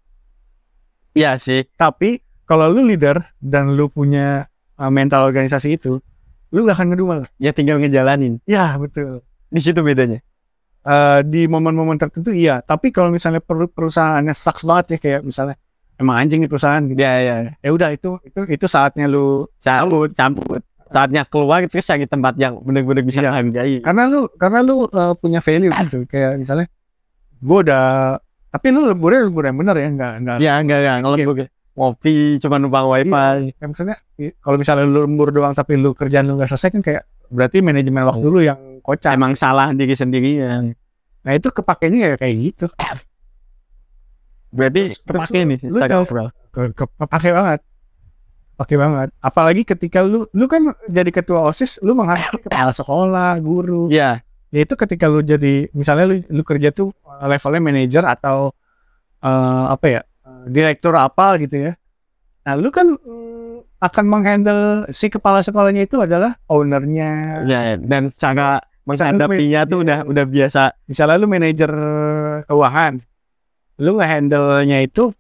B: Iya sih.
A: Tapi kalau lu leader dan lu punya uh, mental organisasi itu, lu gak akan ngedumel.
B: Ya tinggal ngejalanin.
A: Ya betul.
B: Di situ bedanya.
A: Uh, di momen-momen tertentu iya. Tapi kalau misalnya per- perusahaannya sucks banget ya, kayak misalnya emang anjing nih perusahaan gitu.
B: Ya ya.
A: Ya udah itu itu itu saatnya lu
B: Cabut, cabut. Saatnya keluar terus cari tempat yang benar-benar bisa
A: Iya.
B: hargai.
A: karena lu karena lu uh, punya value gitu. Kayak misalnya gua udah tapi lu lemburnya lembur yang bener ya, enggak enggak
B: Ya enggak enggak ngelembur ngopi cuma numpang wifi.
A: ya, maksudnya i- kalau misalnya lu lembur doang tapi lu kerjaan lu nggak selesai kan kayak berarti manajemen waktu lu yang kocak.
B: Emang salah diri sendirian.
A: Nah itu kepakainya ya kayak gitu.
B: Berarti
A: Terus-
B: kepake
A: terus
B: nih
A: lu
B: secara
A: tahu-
B: overall.
A: Ke- ke- Kepake banget. Pakai banget. Apalagi ketika lu lu kan jadi ketua OSIS, lu menghadapi kepala sekolah, guru.
B: Iya,
A: Ya itu ketika lu jadi misalnya lu, lu kerja tuh uh, levelnya manajer atau uh, apa ya? uh, direktur apa gitu ya. Nah, lu kan mm, akan menghandle si kepala sekolahnya itu adalah ownernya.
B: ya, dan cara
A: Misalnya lu
B: menghadapinya
A: main-
B: tuh udah udah biasa.
A: Misalnya lu manajer keuangan, lu nge-handle-nya itu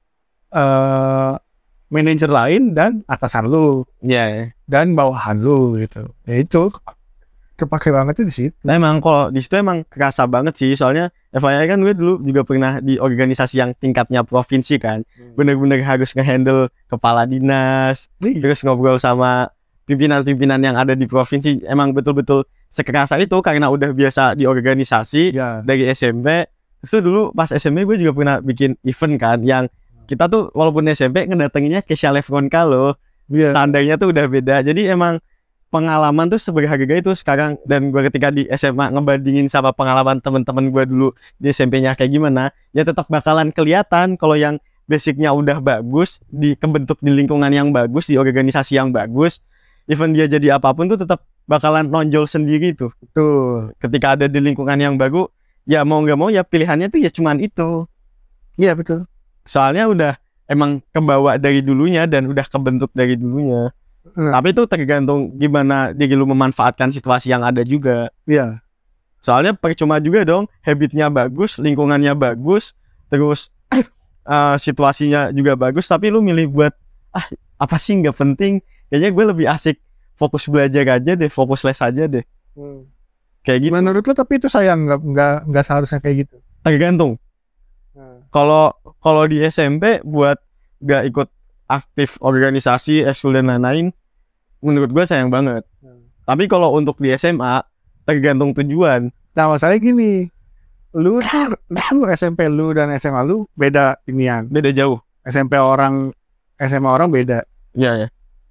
A: uh, manajer lain dan atasan lu
B: Ya,
A: dan bawahan lu gitu. Ya itu kepake banget tuh di situ.
B: nah emang kalau di situ emang kerasa banget sih. Soalnya F Y I kan gue dulu juga pernah di organisasi yang tingkatnya provinsi kan. Bener-bener harus nge-handle kepala dinas, terus ngobrol sama pimpinan-pimpinan yang ada di provinsi. Emang betul-betul sekerasa itu karena udah biasa di organisasi
A: Ya.
B: dari S M P. Terus tuh dulu pas S M P gue juga pernah bikin event kan yang kita tuh walaupun S M P ngedatanginnya ke Shalefron kalau
A: Iya.
B: standarnya tuh udah beda. Jadi emang pengalaman tuh berharga itu sekarang. Dan gue ketika di S M A ngebandingin sama pengalaman temen-temen gue dulu di S M P-nya kayak gimana, ya tetap bakalan kelihatan kalau yang basicnya udah bagus, di kebentuk di lingkungan yang bagus, di organisasi yang bagus, even dia jadi apapun tuh tetap bakalan nonjol sendiri tuh.
A: Betul.
B: Ketika ada di lingkungan yang bagus, ya mau nggak mau ya pilihannya tuh ya cuman itu.
A: Iya betul.
B: Soalnya udah emang kebawa dari dulunya dan udah kebentuk dari dulunya.
A: Nah,
B: Tapi itu tergantung gimana diri lu memanfaatkan situasi yang ada juga.
A: iya.
B: Soalnya percuma juga dong, habitnya bagus, lingkungannya bagus, terus uh, situasinya juga bagus, tapi lu milih buat ah apa sih nggak penting. Kayaknya gue lebih asik fokus belajar aja deh, fokus les aja deh. Kayak gitu.
A: Menurut lo tapi itu sayang nggak nggak nggak seharusnya kayak gitu.
B: Tergantung. Kalau kalau di S M P buat gak ikut aktif organisasi, eskul dan lain-lain, menurut gue sayang banget. Tapi kalau untuk di S M A tergantung tujuan.
A: Nah masalahnya gini, lu tuh lu S M P lu dan S M A lu beda inian.
B: Beda jauh.
A: S M P orang S M A orang beda.
B: Iya ya.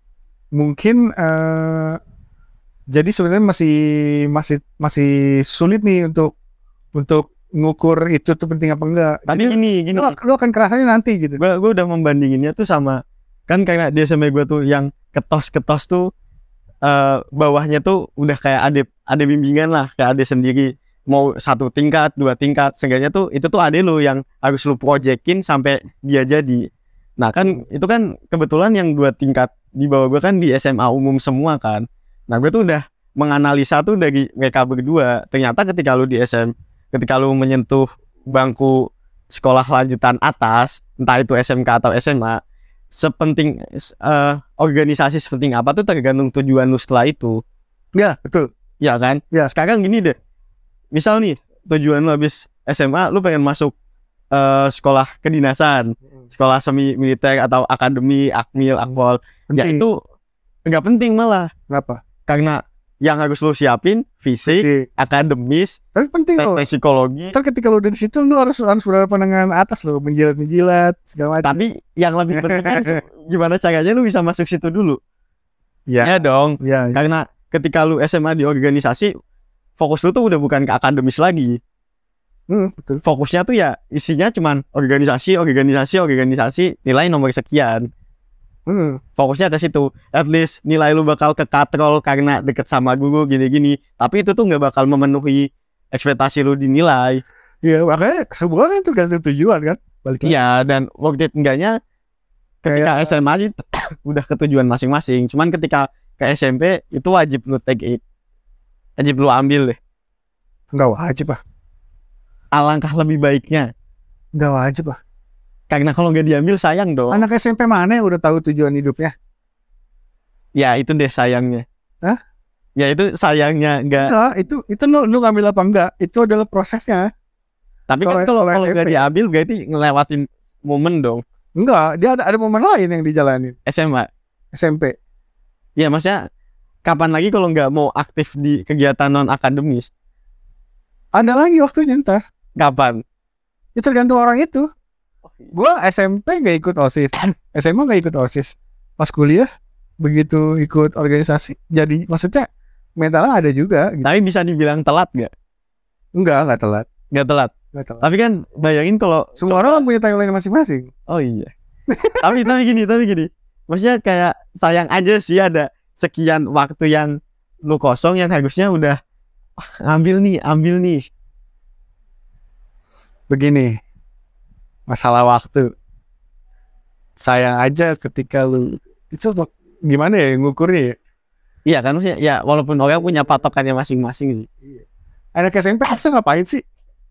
A: Mungkin eh, jadi sebenarnya masih masih masih sulit nih untuk untuk ngukur itu tuh penting apa enggak.
B: Tapi
A: Jadi,
B: gini, gini.
A: lu, lu akan kerasanya nanti gitu.
B: Gue gue udah membandinginnya tuh sama kan karena di S M P gue tuh yang ketos-ketos tuh eh, bawahnya tuh udah kayak ada ada bimbingan lah, kayak ada sendiri. Mau satu tingkat, dua tingkat, seenggaknya tuh itu tuh ada lo yang harus lu projekin sampai dia jadi. Nah kan itu kan kebetulan yang dua tingkat di bawah gue kan di S M A umum semua kan. Nah gue tuh udah menganalisa tuh dari mereka berdua. Ternyata ketika lu di S M, ketika lu menyentuh bangku sekolah lanjutan atas, entah itu S M K atau S M A, sepenting uh, organisasi sepenting apa tuh tergantung tujuan lu setelah itu.
A: Ya betul.
B: Ya kan?
A: Ya.
B: Sekarang gini deh. Misal nih tujuan lu habis S M A, lu pengen masuk uh, sekolah kedinasan, sekolah semi militer atau akademi, akmil, akpol. Ya
A: Penting.
B: itu nggak penting malah.
A: Kenapa?
B: Karena yang harus lu siapin fisik,
A: Fisik.
B: akademis,
A: Tapi penting
B: tes
A: loh.
B: tes psikologi.
A: Ntar ketika lu udah di situ lu harus harus berhadapan dengan atas lo, menjilat-menjilat segala macam.
B: Tapi yang lebih penting kan gimana caranya lu bisa masuk situ dulu.
A: ya,
B: Ya dong.
A: ya, ya.
B: Karena ketika lu S M A di organisasi, fokus lu tuh udah bukan ke akademis lagi.
A: Hmm, betul.
B: Fokusnya tuh ya isinya cuman organisasi, organisasi, organisasi, nilai nomor sekian.
A: Hmm.
B: Fokusnya ke situ. At least nilai lu bakal ke katrol karena deket sama guru gini-gini. Tapi itu tuh nggak bakal memenuhi ekspektasi lu dinilai.
A: Ya makanya semua kan tergantung tujuan kan. Balik lagi.
B: Iya, dan worth it enggaknya ketika
A: Kayak-
B: S M A sih udah ke tujuan masing-masing. Cuman ketika ke S M P itu wajib lu take it. Wajib lu ambil deh.
A: Nggak wajib ah.
B: Alangkah lebih baiknya.
A: Nggak wajib ah.
B: Karena kalau nggak diambil sayang dong.
A: Anak S M P mana yang udah tahu tujuan hidupnya?
B: Ya itu deh sayangnya.
A: Hah?
B: Ya itu sayangnya nggak.
A: Enggak, itu itu lu, lu ngambil apa enggak? Itu adalah prosesnya.
B: Tapi
A: Kalau-
B: kan kalau
A: kalau
B: kalau
A: S M P.
B: nggak diambil berarti ngelewatin momen dong.
A: Enggak, dia ada ada momen lain yang dijalanin.
B: S M A.
A: S M P.
B: Ya maksudnya kapan lagi kalau nggak mau aktif di kegiatan non akademis?
A: Ada lagi waktunya ntar.
B: Kapan?
A: Ya tergantung orang itu. Gua S M P nggak ikut OSIS, S M A nggak ikut OSIS. Pas kuliah begitu ikut organisasi, jadi maksudnya mentalnya ada juga. Gitu.
B: Tapi bisa dibilang telat nggak?
A: Enggak, nggak telat.
B: Nggak telat.
A: Nggak telat.
B: Tapi kan bayangin kalau
A: Semua orang punya timeline masing-masing.
B: oh iya. tapi tapi gini, tapi gini. Maksudnya kayak sayang aja sih ada sekian waktu yang lu kosong yang harusnya udah ah, ambil nih, ambil nih.
A: Begini, masalah waktu. Sayang aja ketika lu itu gimana ya ngukurnya ya?
B: Iya kan maksudnya ya walaupun orang punya patokannya masing-masing.
A: Anak S M P harusnya ngapain sih?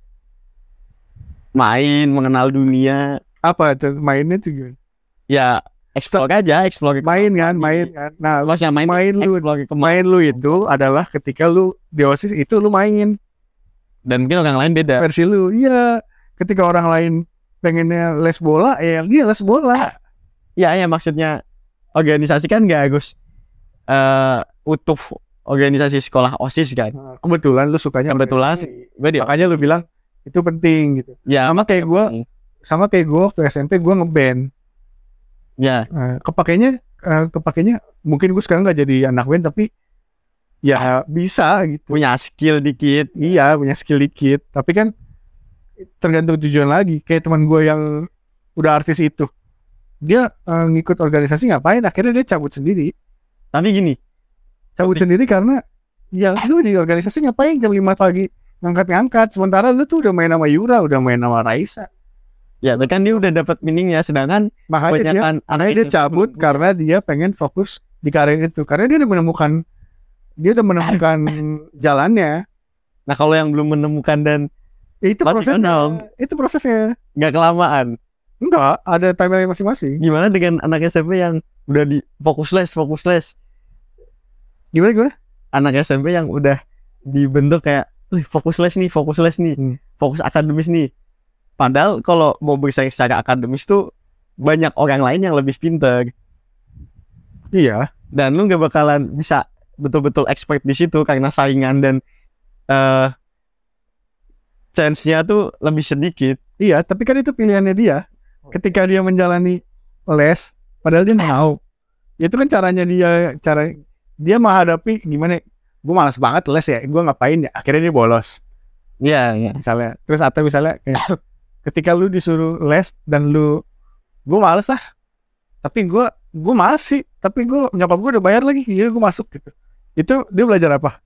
B: Main, mengenal dunia.
A: Apa tuh mainnya tuh gimana?
B: Ya explore aja, explore
A: Main kan, main kan. Nah,
B: maksudnya main,
A: main lu,
B: explore ke-
A: main lu itu adalah ketika lu di OSIS itu lu main
B: dan mungkin orang lain beda.
A: versi lu. Iya, ketika orang lain pengennya les bola, ya dia les bola.
B: Ya ya maksudnya organisasi kan gak harus uh, utuh organisasi sekolah OSIS kan.
A: Nah, kebetulan lu sukanya
B: Kebetulan
A: organisasi.
B: beda.
A: Makanya lu bilang itu penting gitu.
B: Ya
A: Sama kayak gua, sama kayak gua waktu S M P gua ngeband.
B: ya
A: Nah, kepakainya uh, kepakainya mungkin gue sekarang nggak jadi anak band tapi ya bisa gitu.
B: punya skill dikit.
A: Iya, punya skill dikit. Tapi kan tergantung tujuan lagi. Kayak teman gue yang udah artis itu, dia uh, ngikut organisasi ngapain? Akhirnya dia cabut sendiri.
B: Tapi gini,
A: Cabut
B: Tapi-
A: sendiri karena ya lu di organisasi ngapain jam lima pagi ngangkat-ngangkat. Sementara lu tuh udah main sama Yura, udah main sama Raisa.
B: ya kan dia udah dapat meaningnya, sedangkan
A: Makanya dia,
B: kebanyakan
A: makanya dia cabut karena dia pengen fokus di karir itu. Karena dia udah menemukan dia udah menemukan jalannya.
B: Nah kalau yang belum menemukan dan
A: Ya, itu
B: Masih
A: prosesnya.
B: kenal.
A: Itu prosesnya.
B: nggak kelamaan,
A: Enggak, ada timeline masing-masing.
B: gimana dengan anak S M P yang udah di fokus les, fokus les,
A: Gimana gimana?
B: anak S M P yang udah dibentuk kayak, "Wih, fokus les nih, fokus les nih,
A: Hmm.
B: fokus akademis nih." Padahal kalau mau bersaing secara akademis tuh banyak orang lain yang lebih pintar
A: Iya.
B: dan lu nggak bakalan bisa betul-betul expert di situ karena saingan dan eh chance-nya tuh lebih sedikit.
A: Iya, tapi kan itu pilihannya dia. Ketika dia menjalani les, padahal dia nggak mau. Itu kan caranya dia, cara dia menghadapi gimana? Gue malas banget les ya, gue ngapain ya? Akhirnya dia bolos,
B: Iya, iya.
A: misalnya. Terus atau misalnya kayak, ketika lu disuruh les dan lu, gue males lah. Tapi gue, gue males sih. Tapi gue nyokap gue udah bayar lagi, jadi gue masuk gitu. Itu dia belajar apa?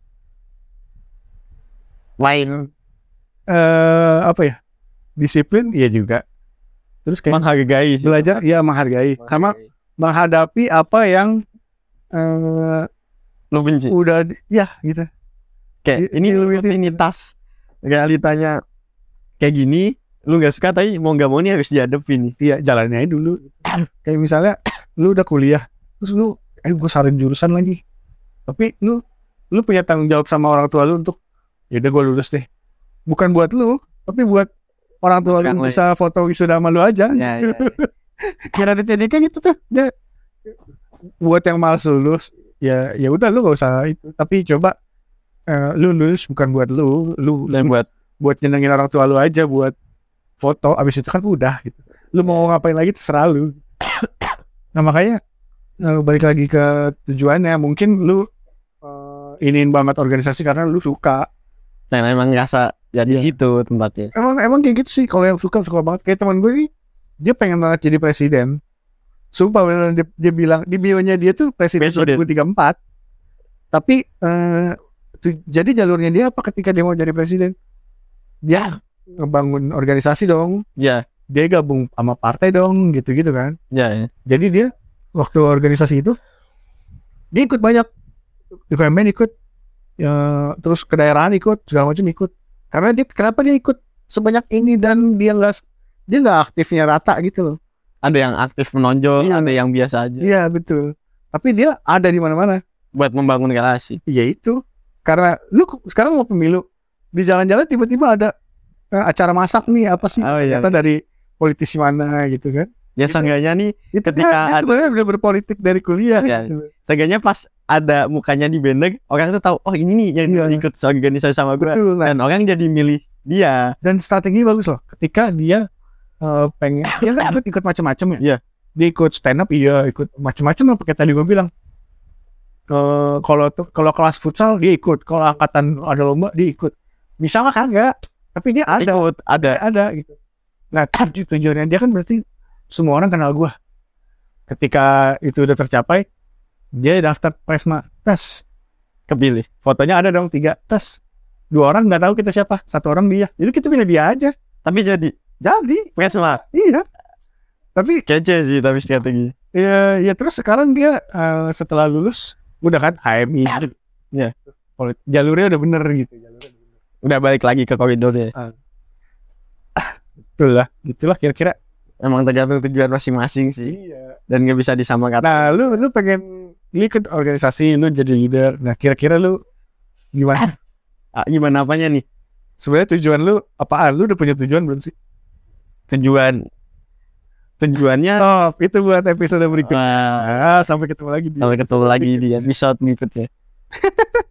B: Main
A: Eh apa ya? Disiplin, iya juga. Terus kayak
B: menghargai sih.
A: belajar, iya menghargai. Sama menghadapi apa yang eh
B: lu benci.
A: udah di- ya gitu.
B: Kayak
A: I-
B: ini
A: ilmu itu-
B: rutinitas realitanya kayak gini, lu nggak suka tapi mau nggak mau nih harus dihadapin.
A: Iya, jalannya aja dulu. Kayak misalnya lu udah kuliah, terus lu eh gue sarin jurusan lagi. Tapi lu lu punya tanggung jawab sama orang tua lu untuk ya udah gue lulus deh. Bukan buat lu, tapi buat orang tua
B: Orang
A: lu
B: lain.
A: bisa foto wisuda sama lu aja.
B: Ya, ya, ya.
A: Kira ada kan gitu tuh. Dia buat yang malas lulus, ya ya udah lu gak usah itu. Tapi coba eh, lu lulus bukan buat lu, lu
B: Dan buat
A: buat nyenengin orang tua lu aja, buat foto, abis itu kan udah gitu. Lu mau ngapain lagi terserah lu. Nah makanya eh, balik lagi ke tujuannya, mungkin lu uh, iniin banget organisasi karena lu suka.
B: dan emang ngerasa jadi
A: Iya.
B: situ tempatnya.
A: Emang emang kayak gitu sih, kalau yang suka suka banget. Kayak teman gue nih, dia pengen banget jadi presiden. Sumpah beneran dia, dia bilang di bio-nya dia tuh presiden,
B: Presiden.
A: dua ribu tiga puluh empat. Tapi eh, tu- jadi jalurnya dia apa ketika dia mau jadi presiden? Dia ngebangun organisasi dong.
B: Ya,
A: Dia gabung sama partai dong, gitu-gitu kan.
B: ya, ya.
A: Jadi dia waktu organisasi itu dia ikut banyak, U K M N ikut, ya, terus kedaerahan ikut, segala macam ikut. Karena dia kenapa dia ikut sebanyak ini dan dia nggak dia nggak aktifnya rata gitu loh.
B: Ada yang aktif menonjol,
A: Iya.
B: ada yang biasa aja.
A: Iya betul. Tapi dia ada di mana-mana.
B: Buat membangun relasi.
A: Iya itu. Karena lu ke- sekarang mau pemilu di jalan-jalan tiba-tiba ada eh, acara masak nih apa sih?
B: Oh, iya.
A: Ternyata dari politisi mana gitu kan.
B: Ya seenggaknya nih
A: Itu
B: ketika
A: kan
B: ada-
A: sebenarnya udah berpolitik dari kuliah
B: Ya.
A: gitu.
B: seenggaknya pas ada mukanya di bendeng, orang tuh tahu oh ini nih yang
A: Iya.
B: ikut organisasi sama gue.
A: Betul. Nah,
B: Dan orang jadi milih dia.
A: dan strategi bagus loh. Ketika dia eh, pengen dia kan ikut, ikut macam-macam ya.
B: Iya.
A: Dia ikut stand up, iya, ikut macam-macam apa kayak tadi gue bilang. Eh, kalau tuh kalau kelas futsal dia ikut, kalau angkatan ada lomba dia ikut. Misalnya kagak, tapi dia ada,
B: Ikut ada.
A: ada gitu. Nah, tuj- tujuannya dia kan berarti semua orang kenal gua. Ketika itu udah tercapai, dia daftar Presma, tes.
B: Kepilih.
A: Fotonya ada dong tiga, tes. Dua orang nggak tahu kita siapa, satu orang dia. Jadi kita pilih dia aja.
B: Tapi jadi
A: Jadi,
B: Presma.
A: iya. Tapi
B: Kece sih tapi strategi.
A: ya, ya terus sekarang dia eh, setelah lulus udah kan H M I.
B: Iya.
A: Polit- Jalurnya udah bener gitu. Jalurnya udah bener.
B: Udah balik lagi ke koridornya.
A: Betul lah, gitulah kira-kira.
B: Emang tergantung tujuan masing-masing sih.
A: Iya.
B: Dan gak bisa disamakan.
A: Nah, lu lu pengen lu ikut organisasi, lu jadi leader. Nah, kira-kira lu gimana?
B: Ah, gimana apanya nih?
A: Sebenarnya tujuan lu apaan? Lu udah punya tujuan belum sih?
B: Tujuan tujuannya
A: Oh, itu buat episode berikutnya.
B: Wah,
A: Ah, sampai ketemu lagi di
B: sampai ketemu lagi di episode berikutnya.